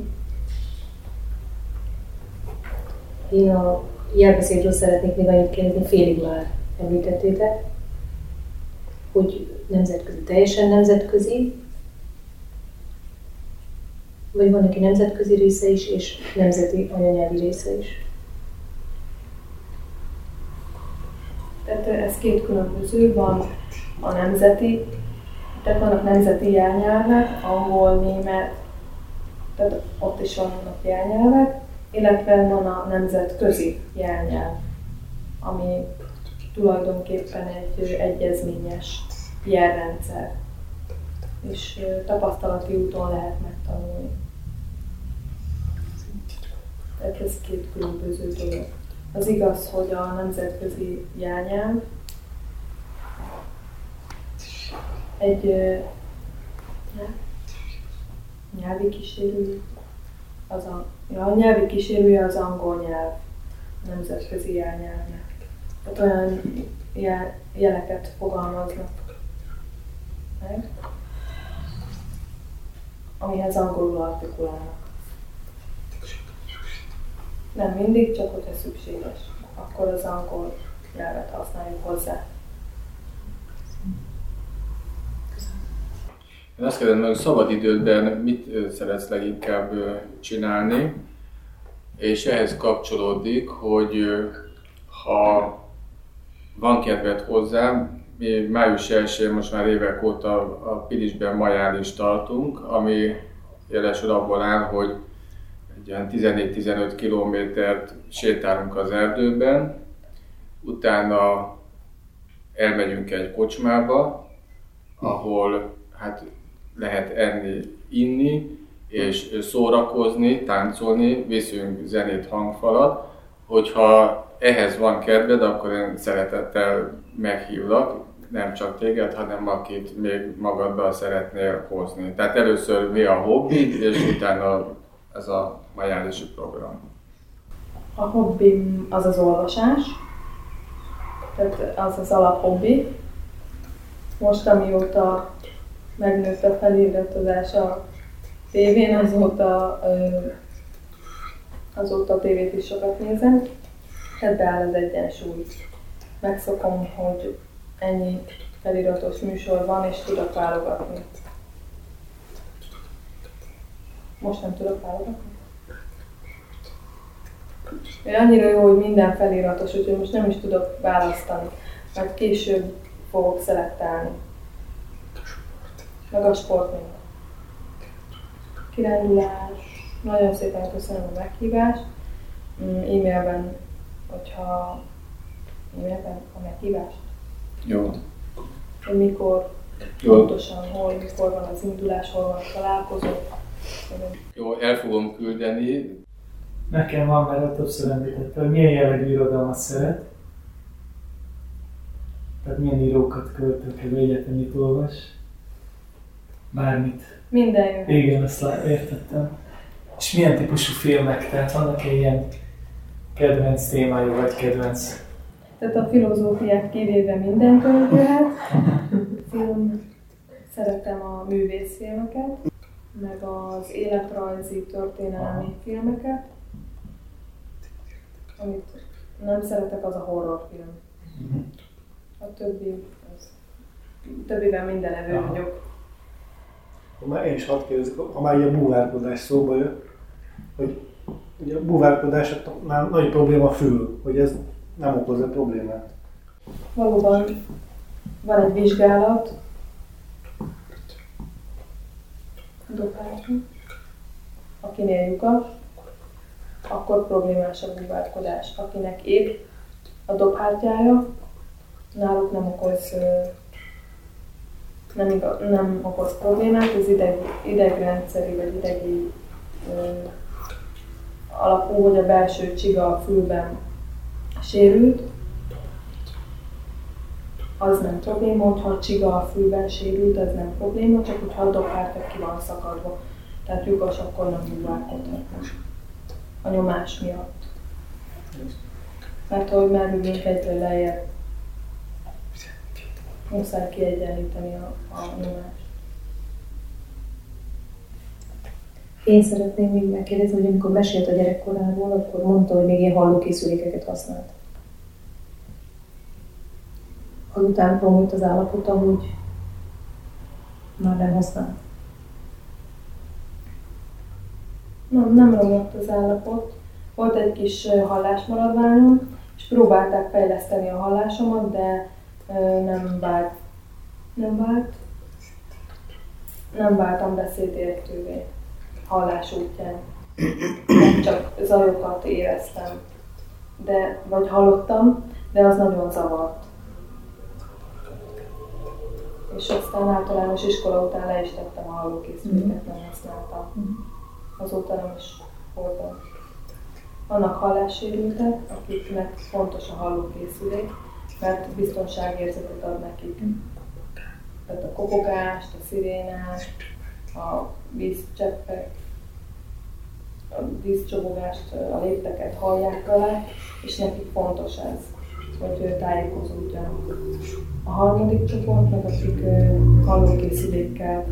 Én a jelbeszédről szeretnék még annyit kérdezni, félig már említettétek, hogy nemzetközi, teljesen nemzetközi, vagy van neki nemzetközi része is, és nemzeti anyanyelvi része is. Tehát ez két különböző, van a nemzeti, tehát vannak nemzeti jelnyelvek, angol, német, tehát ott is vannak jelnyelvek, illetve van a nemzetközi jelnyelv, ami tulajdonképpen egy egyezményes jelrendszer, és tapasztalati úton lehet megtanulni. Tehát ez két különböző dolog. Az igaz, hogy a nemzetközi jelnyelv egy nyelvi kísérő, az a, ja, a nyelvi kísérője az angol nyelv, a nemzetközi jelnyelvnek. Tehát olyan jel, jeleket fogalmaznak meg, amihez angolul artikulálnak. Nem mindig, csak hogyha szükséges. Akkor az angol nyelvet használjuk hozzá. Én azt kérdezem, hogy szabadidődben mit szeretsz leginkább csinálni, és ehhez kapcsolódik, hogy ha van kedved hozzám, mi május elsején most már évek óta a Pilisben Maján is tartunk, ami jelesül abból áll, hogy egy ilyen tizennégy-tizenöt kilométert sétálunk az erdőben, utána elmegyünk egy kocsmába, ahol hát lehet enni, inni, és szórakozni, táncolni, viszünk zenét, hangfalat. Hogyha ehhez van kedved, akkor én szeretettel meghívlak, nem csak téged, hanem akit még magaddal szeretnél hozni. Tehát először mi a hobbi, és utána ez a majánisi program. A hobbim az az olvasás, tehát az az alaphobbi. Most, amióta megnőtt a feliratozás a tévén, azóta, azóta a tévét is sokat nézem. Tehát beáll az egyensúly. Megszokom, hogy ennyi feliratos műsor van, és tudok válogatni. Most nem tudok válogatni? Annyira jó, hogy minden feliratos, úgyhogy most nem is tudok választani, mert később fogok szelektálni. Meg a sport még. Kirándulás. Nagyon szépen köszönöm a meghívást. E-mailben, hogyha e-mailben a meghívást. Jó. Hogy mikor, jó. Pontosan hol, mikor van az indulás, hol van a találkozó. Jó, el fogom küldeni. Nekem van, mert többször említette, hogy milyen jellegű irodalmat szeret. Tehát milyen írókat, költőket, egyetemit olvas. Bármit. Minden jó. Igen, azt értettem. És milyen típusú filmek? Tehát vannak-e ilyen kedvenc témájú vagy kedvenc? Tehát a filozófiát kivéve mindentől jöhet. Film, szeretem a művészfilmeket, meg az életrajzi, történelmi filmeket. Amit nem szeretek, az a horrorfilm. A többi, az, többiben minden evő vagyok. Már én is hadd kérdezik, ha már ilyen búvárkodás szóba jött, hogy ugye a búvárkodásnál nagy probléma a fül, hogy ez nem okoz-e problémát. Valóban van egy vizsgálat, dopásra, akinél lyukas, akkor problémás a búvárkodás. Akinek épp a dobhártyája, náluk nem okoz, nem, igaz, nem okoz problémát, az ideg, idegrendszeri vagy idegi ö, alapú, hogy a belső csiga a fülben sérült, az nem probléma, hogyha a csiga a fülben sérült, az nem probléma, csak hogyha a dobhártya ki van szakadva. Tehát lyukas, akkor nem búvárkodhatnak a nyomás miatt. Mert ahogy merülünk egyre lejjebb, muszáj kiegyenlíteni a, a nyomást. Én szeretném még megkérdezni, hogy amikor mesélt a gyerekkoráról, akkor mondta, hogy még ilyen hallókészülékeket használt. Azután romlott az állapota, hogy már nem használ. Nem, nem romlott az állapot. Volt egy kis hallásmaradványom, és próbálták fejleszteni a hallásomat, de nem vált. Nem vált. Nem váltam beszédértővé hallás útján. Nem csak zajokat éreztem, de, vagy hallottam, de az nagyon zavart. És aztán általános iskola után le is tettem a hallókészüléket, nem használtam. Azóta nem is voltam. Vannak hallássérültek, akiknek fontos a hallókészülék, mert biztonságérzetet ad nekik. Tehát a kopogást, a szirénát, a vízcseppek, a vízcsobogást, a lépteket hallják vele, és nekik fontos ez, hogy tájékozódjanak. A harmadik csoport, meg akik hallókészülékkel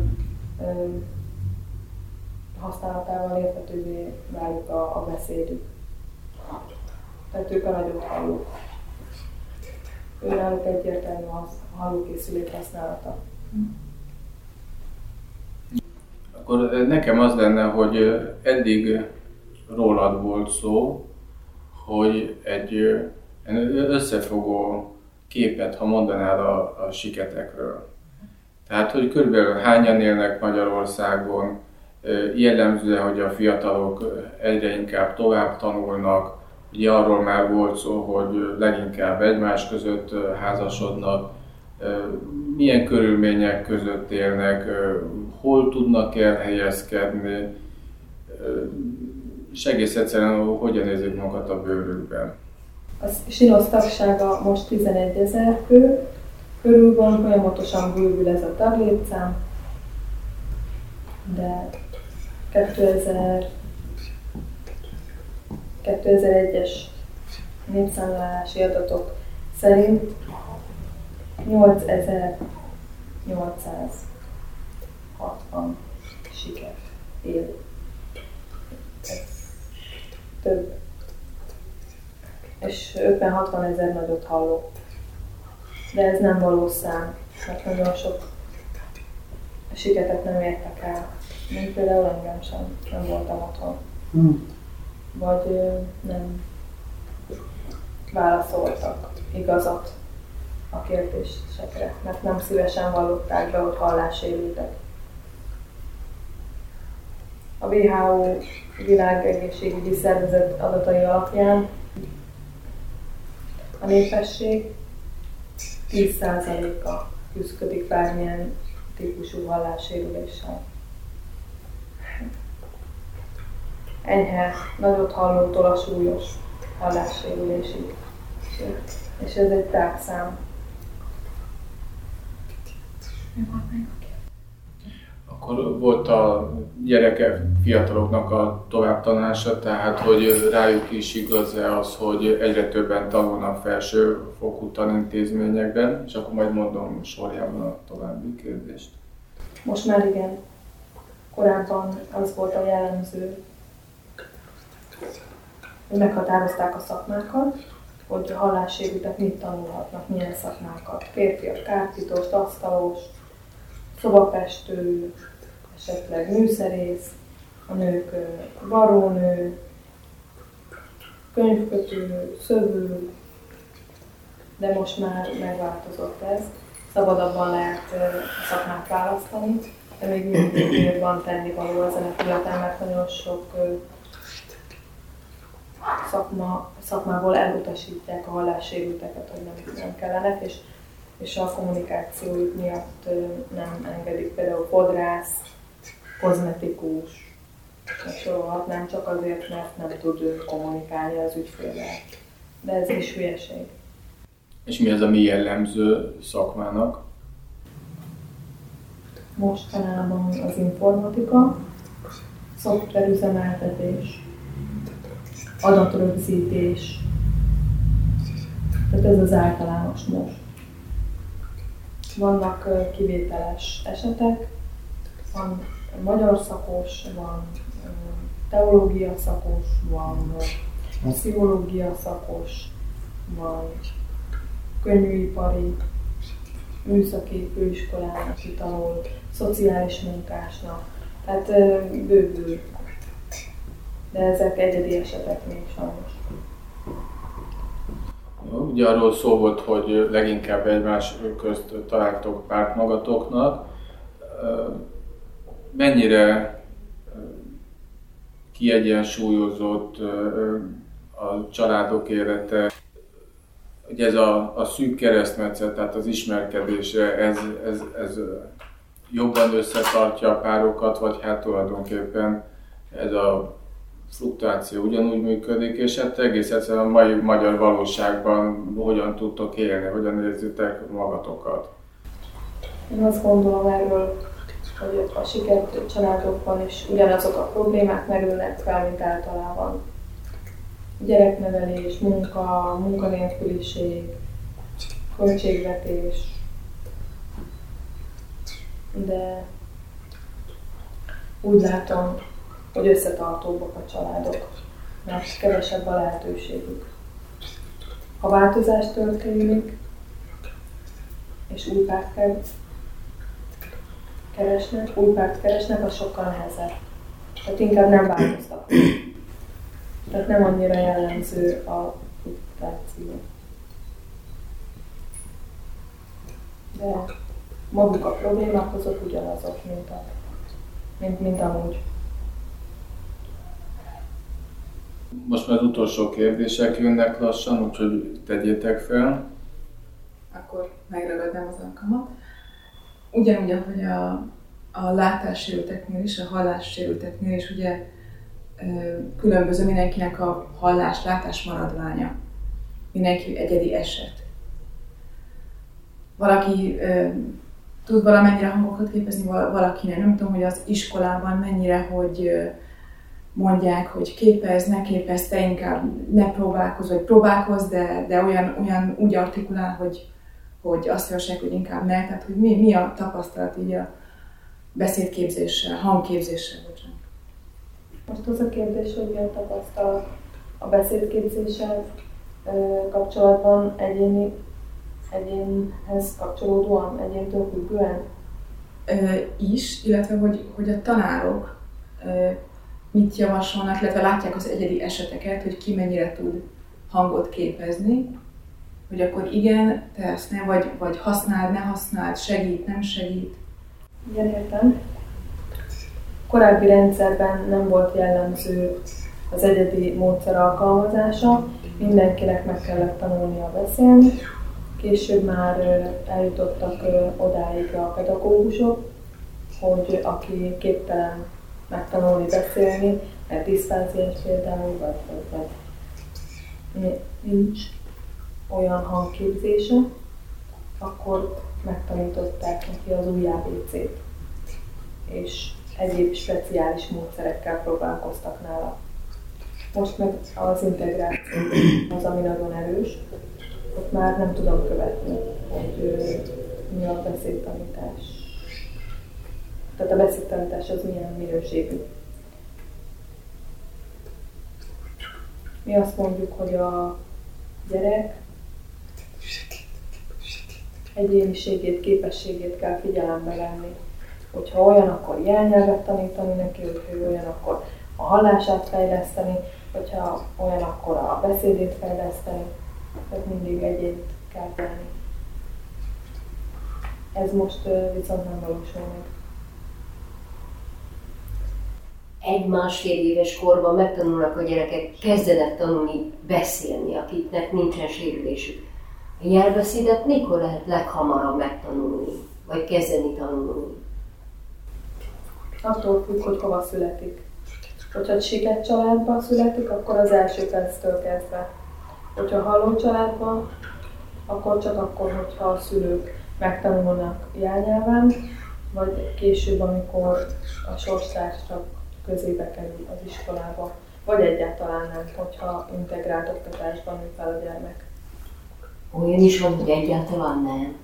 használatával érthetővé válik a, a beszédük. Tehát ők a nagyot hallók. Ő náluk egyértelmű a hallókészülék használata. Akkor nekem az lenne, hogy eddig rólad volt szó, hogy egy összefogó képet, ha mondanál a, a siketekről. Tehát, hogy körülbelül hányan élnek Magyarországon, jellemző, hogy a fiatalok egyre inkább tovább tanulnak. Ugye arról már volt szó, hogy leginkább egymás között házasodnak, milyen körülmények között élnek, hol tudnak elhelyezkedni, és egész egyszerűen hogyan érzik magukat a bőrükben. A Sinosz tagsága most tizenegyezer fő, körül van, folyamatosan bővül ez a taglétszám, de kétezer-egyes népszámlálási adatok szerint nyolcezer-nyolcszázhatvan siket él. Ez több. És ötven-hatvan ezer nagyot halló. De ez nem valós szám, mert nagyon sok siketet nem értek el. Mint például engem sem, nem voltam otthon. Hmm. Vagy ö, nem válaszoltak igazat a kérdésekre, mert nem szívesen vallották be, hogy hallássérültek. A dupla vé há ó világegészségügyi szervezet adatai alapján a népesség tíz százaléka küszködik bármilyen típusú hallássérüléssel. Enyhe, nagyot hallótól a súlyos hallássérülésig. És ez egy tágszám. Akkor volt a gyerekek, fiataloknak a továbbtanulása, tehát hogy rájuk is igaz-e az, hogy egyre többen tanulnak felsőfokú tanintézményekben, és akkor majd mondom sorjában a további kérdést. Most már igen. Korábban az volt a jellemző, hogy meghatározták a szakmákat, hogy a hallássérültek mit tanulhatnak, milyen szakmákat. Férfiak kárpitos, asztalos, szobapestő, esetleg műszerész, a nők varrónő, könyvkötő, szövő, de most már megváltozott ez. Szabadabban lehet a szakmát választani, de még mindig van tennivaló ezen a területen, mert nagyon sok szakma, szakmából elutasítják a hallássérülteket, hogy nem, nem kellenek, és, és a kommunikációjuk miatt nem engedik. Például fodrász, kozmetikus, sorolhatnám, csak azért, mert nem tud kommunikálni az ügyféllel. De ez is hülyeség. És mi az, ami jellemző szakmának? Mostanában az informatika, szoftverüzemeltetés, adatrögzítés. Tehát ez az általános most. Vannak kivételes esetek, van magyar szakos, van teológia szakos, van pszichológia szakos, van könnyűipari, műszaki főiskolán, aki tanul, szociális munkásnak, tehát bővül. De ezek egyedi esetek még sajnos. Ugye arról szó volt, hogy leginkább egymás közt találtok párt magatoknak. Mennyire kiegyensúlyozott a családok élete? Ugye ez a, a szűk keresztmetszet, tehát az ismerkedésre, ez, ez, ez jobban összetartja a párokat, vagy hát tulajdonképpen ez a fluktuáció ugyanúgy működik, és hát egész egyszerűen a mai magyar valóságban hogyan tudtok élni, hogyan érzitek magatokat? Én azt gondolom erről, hogy a sikert családokban is ugyanazok a problémák merülnek fel, mint általában. Gyereknevelés, munka, munkanélküliség, költségvetés. De úgy látom, hogy összetartóbbak a családok, mert kevesebb a lehetőségük. Ha változás történik, és új párt kell keresnek, új párt keresnek, az sokkal nehezebb. Tehát inkább nem változtak. Tehát nem annyira jellemző a fluktuáció. De maguk a problémák azok ugyanazok, mint, a, mint, mint amúgy. Most már az utolsó kérdések jönnek lassan, úgyhogy tegyétek fel. Akkor megragadnám az alkalmat. Ugyanúgy, ahogy a, a látássérülteknél is, a hallássérülteknél is, ugye különböző mindenkinek a hallás-látás maradványa. Mindenki egyedi eset. Valaki ö, tud valamennyire hangokat képezni, valaki nem. Nem tudom, hogy az iskolában mennyire, hogy ö, mondják, hogy képez, ne képez, te inkább ne próbálkozz, vagy próbálkozz, de, de olyan, olyan úgy artikulál, hogy, hogy azt javasolják, hogy inkább ne. Tehát, hogy mi, mi a tapasztalat így a beszédképzéssel, hangképzéssel, bocsánat. Most az a kérdés, hogy mi a tapasztalat a beszédképzéssel kapcsolatban egyéni, egyénhez kapcsolódóan, egyéntől függően? Is, illetve hogy, hogy a tanárok mit javasolnak, illetve látják az egyedi eseteket, hogy ki mennyire tud hangot képezni, hogy akkor igen, te ezt ne, vagy, vagy használd, ne használd, segít, nem segít. Igen, értem. Korábbi rendszerben nem volt jellemző az egyedi módszer alkalmazása, mindenkinek meg kellett tanulnia beszélni. Később már eljutottak odáig a pedagógusok, hogy aki képtelen megtanulni beszélni, mert diszfáziás például, vagy, vagy, vagy nincs olyan hangképzése, akkor megtanították neki az új á bé cét, és egyéb speciális módszerekkel próbálkoztak nála. Most meg az integráció az, ami nagyon erős, ott már nem tudom követni, hogy mi a beszédtanítás. Tehát a beszédtanítás az milyen minőségű. Mi azt mondjuk, hogy a gyerek egyéniségét, képességét kell figyelembe venni. Hogyha olyan, akkor jelnyelvet tanítani neki, hogyha olyan, akkor a hallását fejleszteni, hogyha olyan, akkor a beszédét fejleszteni. Tehát mindig egyént kell tenni. Ez most viszont nem valósul meg. egy-másfél éves korban megtanulnak a gyerekek, kezdenek tanulni beszélni, akiknek nincsen sérülésük. A nyelvbeszédet mikor lehet leghamarabb megtanulni, vagy kezdeni tanulni? Attól függ, hogy hova születik. Hogyha siket családban születik, akkor az első perctől kezdve. Hogyha halló családban, akkor csak akkor, hogyha a szülők megtanulnak jelnyelven, vagy később, amikor a sorstársak közébe kerül az iskolába, vagy egyáltalán nem, hogyha integrált oktatásban nő fel a gyermek. Olyan is van, hogy egyáltalán nem.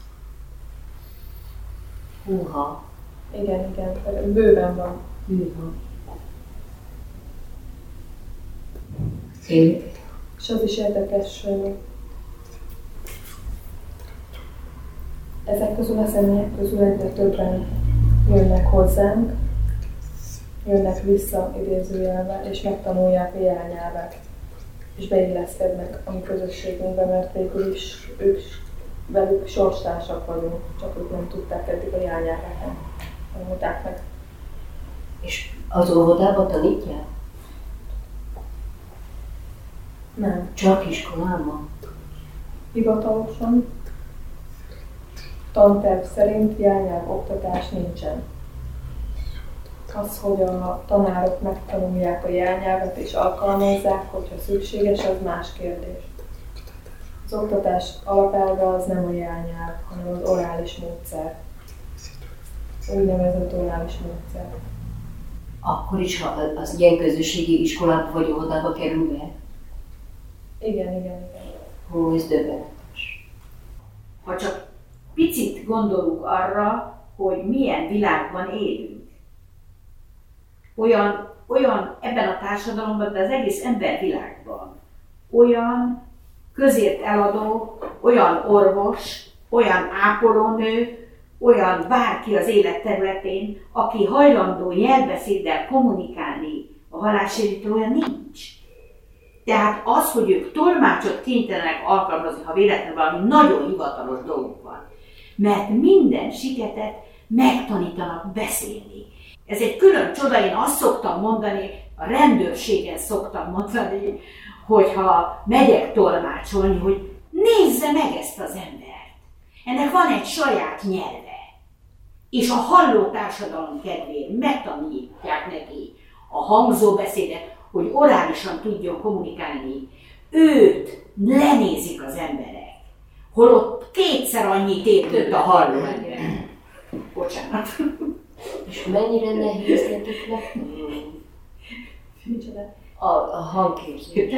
Húha. Igen, igen, bőven van. Bőven. Én. És az is érdekes, ezek közül a személyek közül egyre többen jönnek hozzánk, jönnek vissza idézőjelvel, és megtanulják a jelnyelvet, és beilleszkednek a mi közösségünkbe, mert végül is ők velük sorstársak vagyunk, csak ők nem tudták eddig a jelnyelvet, nem tanulták meg. És az óvodában tanítják? Nem. Csak iskolában? Hivatalosan, tanterv szerint jelnyelv oktatás nincsen. Az, hogy a tanárok megtanulják a jelnyelvet és alkalmazzák, hogyha szükséges, az más kérdés. Az oktatás alapelve az nem a jelnyelv, hanem az orális módszer. Úgynevezett orális módszer. Akkor is, ha az ilyen közösségi iskolába vagy óvodába kerül be? Igen, igen, igen. Hú, ez döbbenetes. Ha csak picit gondolunk arra, hogy milyen világban élünk. Olyan, olyan ebben a társadalomban, de az egész embervilágban. Olyan közért eladó, olyan orvos, olyan ápolónő, olyan bárki az élet területén, aki hajlandó jelbeszéddel kommunikálni a halálsérültől, olyan nincs. Tehát az, hogy ők tolmácsot kénytelenek alkalmazni, ha véletlenül valami nagyon hivatalos dolguk van. Mert minden siketet megtanítanak beszélni. Ez egy külön csoda, én azt szoktam mondani, a rendőrségen szoktam mondani, hogyha megyek tolmácsolni, hogy nézze meg ezt az embert. Ennek van egy saját nyelve. És a halló társadalom kedvéért megtanítják neki a hangzóbeszédet, hogy orálisan tudjon kommunikálni. Őt lenézik az emberek, holott kétszer annyit értött a halló. Bocsánat. És mennyire nehéz nekik megtanulni? Micsoda? A, a hangképzést.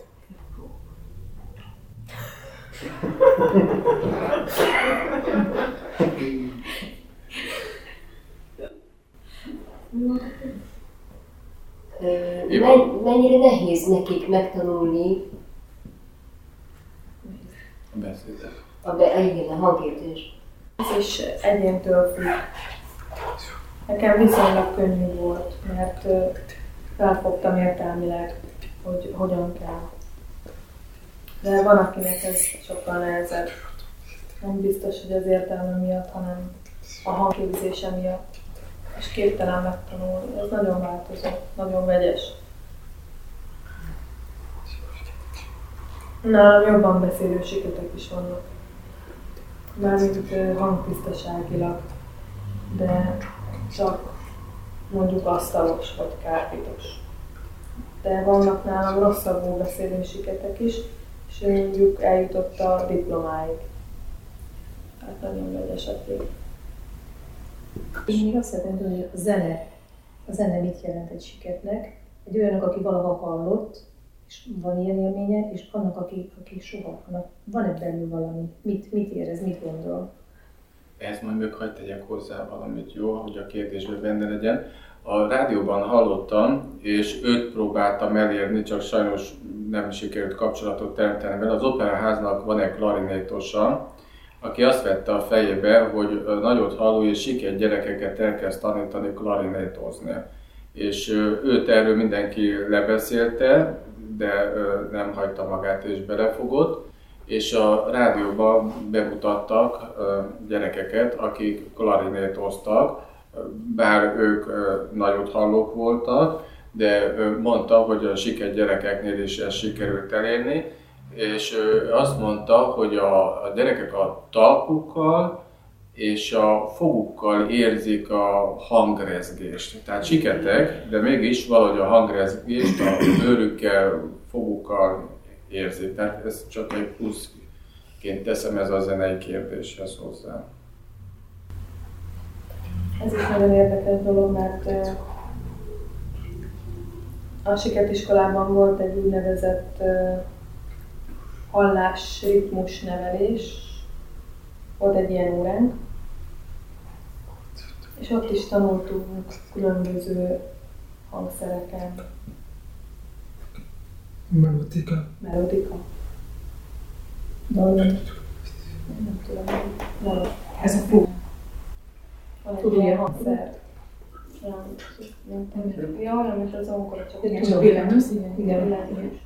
Men, mennyire nehéz nekik megtanulni a beszédet? A, be, igen, a hangképzést. Ez is egyéntől függ. Nekem viszonylag könnyű volt, mert felfogtam értelmileg, hogy hogyan kell. De van, akinek ez sokkal nehezebb. Nem biztos, hogy az értelme miatt, hanem a hangképzése miatt. És képtelen megtanulni. Ez nagyon változó, nagyon vegyes. Nálam jobban beszélő siketek is vannak. Mármint hangtisztaságilag. De csak mondjuk asztalos vagy kárpitos. De vannak nálam rosszabbul beszélő siketek is, és ő mondjuk eljutott a diplomáig. Hát nagyon vegyes a kép. Én még azt szeretném tudni, hogy a zene, a zene mit jelent egy siketnek? Egy olyanok, aki valaha hallott, és van ilyen élménye, és annak, aki, aki soha. Annak van-e belül valami? Mit, mit érez, mit gondol? Ezt majd még hagyd tegyek hozzá valamit, jó, hogy a kérdésben benne legyen. A rádióban hallottam, és őt próbáltam elérni, csak sajnos nem sikerült kapcsolatot teremteni vele. Az Operaháznak van egy klarinétosa, aki azt vette a fejébe, hogy nagyot halló és siket gyerekeket elkezd tanítani klarinétozni. És őt erről mindenki lebeszélte, de nem hagyta magát és belefogott. És a rádióban bemutattak gyerekeket, akik klarinétoztak bár ők nagyot hallók voltak, de mondta, hogy a siket gyerekeknél is ezt sikerült elérni, és azt mondta, hogy a, a gyerekek a talpukkal és a fogukkal érzik a hangrezgést. Tehát siketek, de mégis valahogy a hangrezgést a bőrükkel, fogukkal érzik. Tehát ez csak egy pluszként teszem ez a zenei kérdéshez hozzá. Ez is nagyon érdekes dolog, mert a siketiskolában volt egy úgynevezett hallás-ritmus nevelés, volt egy ilyen óránk, és ott is tanultunk különböző hangszereken. Melodika. Melodika. Dallam. Nem tudom, valahogy. Ez a fog. Van egy ilyen hangszer. Ja, olyan, mint az ongora, csak Igen, csak billentyűs, igen, igen. billentyűs.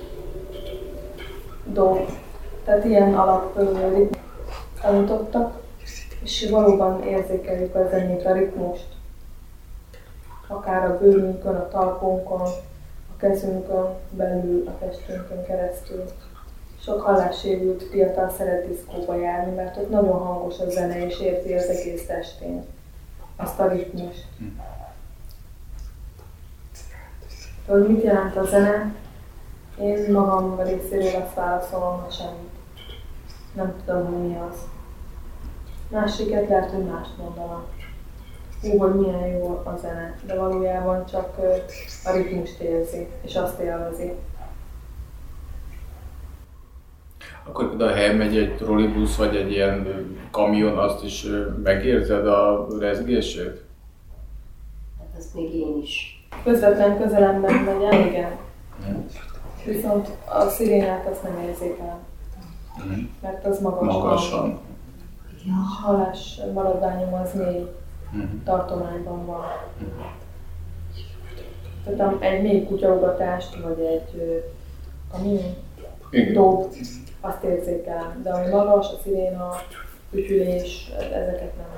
Do. Tehát ilyen alap ritmust tanítottak, és valóban érzékeljük a zenét, a ritmust. Akár a bőrünkön, a talpunkon, a kezünkön, belül, a testünkön keresztül. Sok hallássérült fiatal szeret diszkóba járni, mert ott nagyon hangos a zene, és érzi az egész testén azt a ritmust. De hogy mit jelent a zene? Én magam részéről azt válaszolom, hogy semmit. Nem tudom, hogy mi az. Másiket lehet, hogy mást mondanak. Hú, hogy milyen jó a zene, de valójában csak a ritmust érzi, és azt élvezi. Akkor de ha elmegy egy trollibusz vagy egy ilyen kamion, azt is megérzed a rezgését? Hát azt még én is. Közvetlen közelemben megy el, igen. Viszont a szirénát azt nem érzékelem, mert az magas. Magasan. A hallás maradványom az mély tartományban van. Tehát egy mély kutyaugatást, vagy egy kamion dob, azt érzékelem, de ami magas, a sziréna, ütyülés, ezeket nem.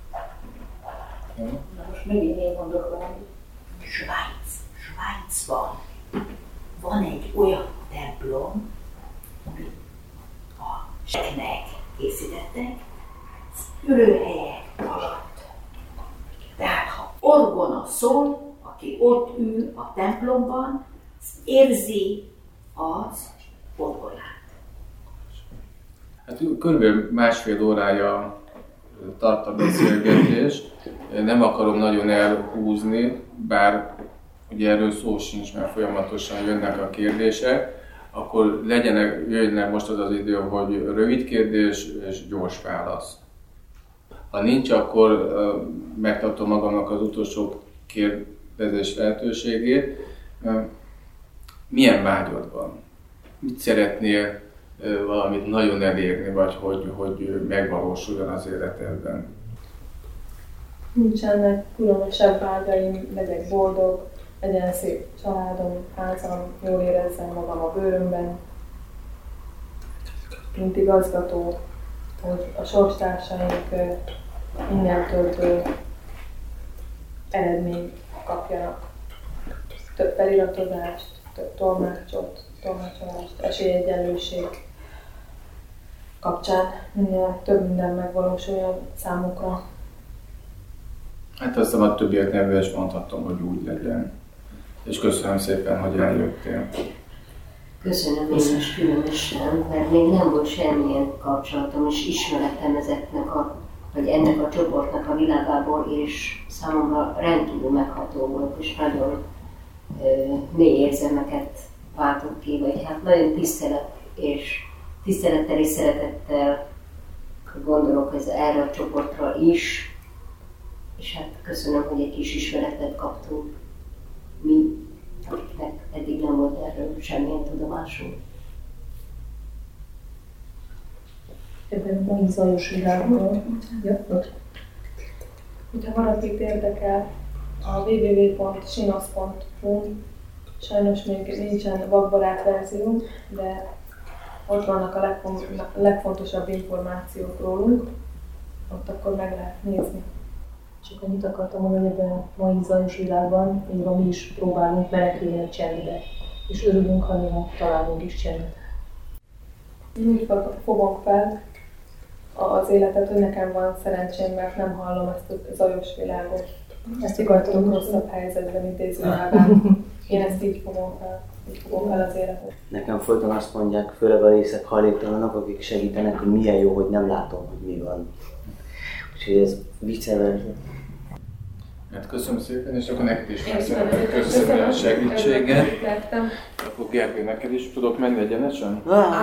Na most megint én mondok valamit. Svájc, Svájcban van egy olyan templom, amit a seknek készítettek, ülőhelyek alatt. Tehát ha orgona szól, aki ott ül a templomban, érzi az orgonát. Hát körülbelül másfél órája tart a beszélgetés. Nem akarom nagyon elhúzni, bár ugye erről szó sincs, mert folyamatosan jönnek a kérdések, akkor legyenek, jöjjön most az az idő, hogy rövid kérdés és gyors válasz. Ha nincs, akkor uh, megtartom magamnak az utolsó kérdezés lehetőségét. Uh, milyen vágyad van? Mit szeretnél uh, valamit nagyon elérni, vagy hogy, hogy megvalósuljon az életedben? Nincsenek különösebb vágyaim, legyek boldog, legyen szép családom, házam, jól érezzem magam a bőrömben, mint igazgató, hogy a sorstársaink minél több eredményt kapjanak. Több feliratozást, több tolmácsot, tolmácsolást, esélyegyenlőség kapcsán minél több minden megvalósuljon számukra. Hát azt a többiek nevű is mondhatom, hogy úgy legyen. És köszönöm szépen, hogy eljöttél. Köszönöm én is különösen, mert még nem volt semmilyen kapcsolatom és ismeretem ezeknek a, vagy ennek a csoportnak a világából, és számomra rendkívül megható volt, és nagyon ö, mély érzelmeket váltott ki, vagy hát nagyon tisztelet és tisztelettel és szeretettel gondolok ez erre a csoportra is, és hát köszönöm, hogy egy kis ismeretet kaptunk mi, akiknek eddig nem volt erről semmilyen tudomásunk. Ebben a mai zajos világban. Hogyha valakit érdekel, a double-u double-u double-u pont sinos pont hu sajnos még nincsen vakbarát verzió, de ott vannak a legfon- legfontosabb információk rólunk, ott akkor meg lehet nézni. Csak annyit akartam mondani, hogy ebben a mai zajos világban néha mi is próbálunk menekülni a csendbe, és örülünk, ha néha találunk is csendet. Én úgy fogom fel az életet, hogy nekem van szerencsém, mert nem hallom ezt a zajos világot. Ezt akartunk rosszabb helyzetben idézőjelben. Én ezt így fogom fel. Így fogom fel az életet. Nekem folyton azt mondják, főleg a részek hajléktalanok, akik segítenek, hogy milyen jó, hogy nem látom, hogy mi van. Úgyhogy ez viccelő. Hát köszönöm szépen, és akkor neked is meg szeretném köszönni a segítséget. Akkor Gergő, neked is tudok menni egyenesen?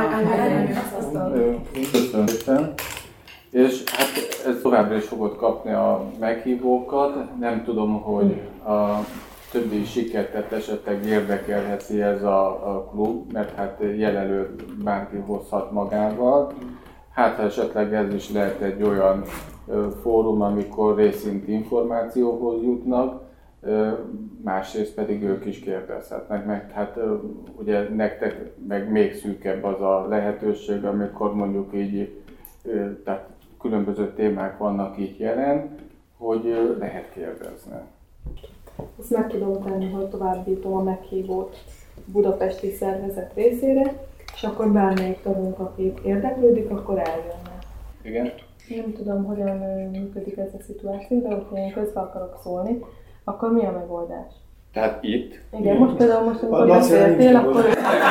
Köszönöm szépen. És hát ez továbbra is fogod kapni a meghívókat. Nem tudom, hogy a többi sikertet esetleg érdekelheti ez a, a klub, mert hát jelenlőtt bárki hozhat magával. Hát esetleg ez is lehet egy olyan fórum, amikor részint információhoz jutnak, másrészt pedig ők is kérdezhetnek meg. Hát ugye nektek meg még szűkebb az a lehetőség, amikor mondjuk így, tehát különböző témák vannak így jelen, hogy lehet kérdezni. Ezt meg tudom tenni, hogy továbbítom a meghívót budapesti szervezet részére, és akkor bármelyik tagunk, aki érdeklődik, akkor eljönne. Igen? Nem tudom, hogyan működik ez a szituáció, de hogyha én közbe akarok szólni, akkor mi a megoldás? Tehát itt? Igen, most például most, amikor beszéltél, akkor...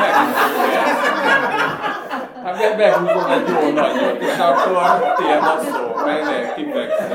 Hát be, behúzom egy jó nagyot, és akkor tiéd a szó, menjek, kifekszel.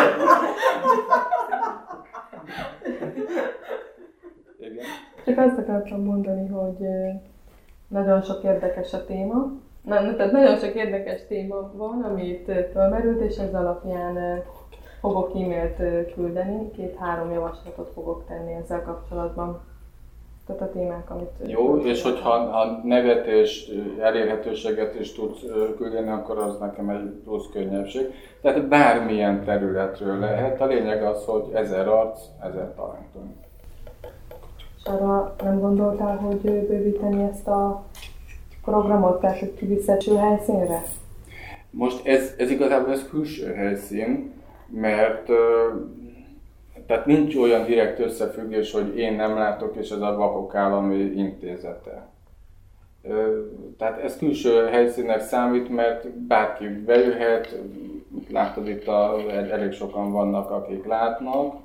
Igen. Csak azt akartam mondani, hogy nagyon sok érdekes a téma. Na, tehát nagyon sok érdekes téma van, amit felmerült, és ez alapján fogok e-mailt küldeni, két-három javaslatot fogok tenni ezzel kapcsolatban. Tehát a témák, amit... Jó, és hogyha a nevet és elérhetőséget is tudsz küldeni, akkor az nekem egy plusz könnyebbség. Tehát bármilyen területről lehet. A lényeg az, hogy ezer arc, ezer talentum. És arra nem gondoltál, hogy bővíteni ezt a programot, tehát hogy kiviszetső helyszínre? Most ez, ez igazából ez külső helyszín, mert tehát nincs olyan direkt összefüggés, hogy én nem látok, és ez a Vakok Állami Intézete. Tehát ez külső helyszínnek számít, mert bárki bejöhet, látod itt a, elég sokan vannak, akik látnak.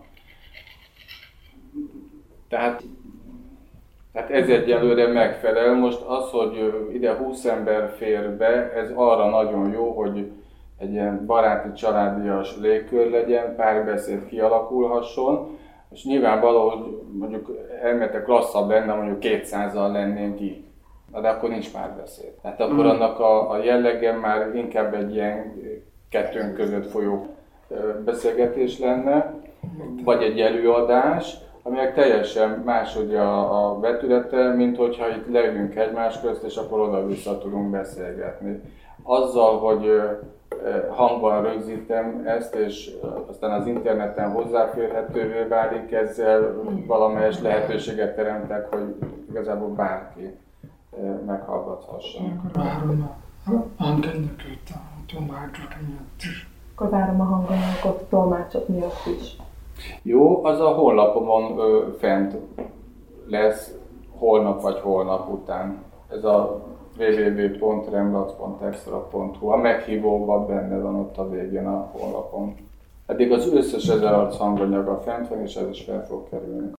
Tehát, tehát ez egyelőre megfelel. Most az, hogy ide húsz ember fér be, ez arra nagyon jó, hogy egy ilyen baráti, családias légkör legyen, párbeszéd kialakulhasson, és nyilvánvaló, hogy mondjuk elméletek lasszabb lenne, mondjuk kétszázal lennénk így, de akkor nincs párbeszéd. Tehát akkor mm. annak a, a jellege már inkább egy ilyen kettőnk között folyó beszélgetés lenne, vagy egy előadás, aminek teljesen máshogy a, a vetülete, mint hogyha itt leülünk egymás közt, és akkor oda-vissza tudunk beszélgetni. Azzal, hogy hangban rögzítem ezt, és aztán az interneten hozzáférhetővé válik, ezzel valamelyes lehetőséget teremtek, hogy igazából bárki meghallgathassa. Akkor várom a hanganyagot a tolmácsok miatt is. Akkor várom a hanganyagot a tolmácsok miatt is. Jó, az a honlapomon ö, fent lesz holnap vagy holnap után. Ez a double-u double-u double-u pont rembrandt pont extra pont hu. A meghívóban benne van ott a végén a honlapon. Eddig az összes ezer arc hanganyaga fent van, és ez is fel fog kerülni.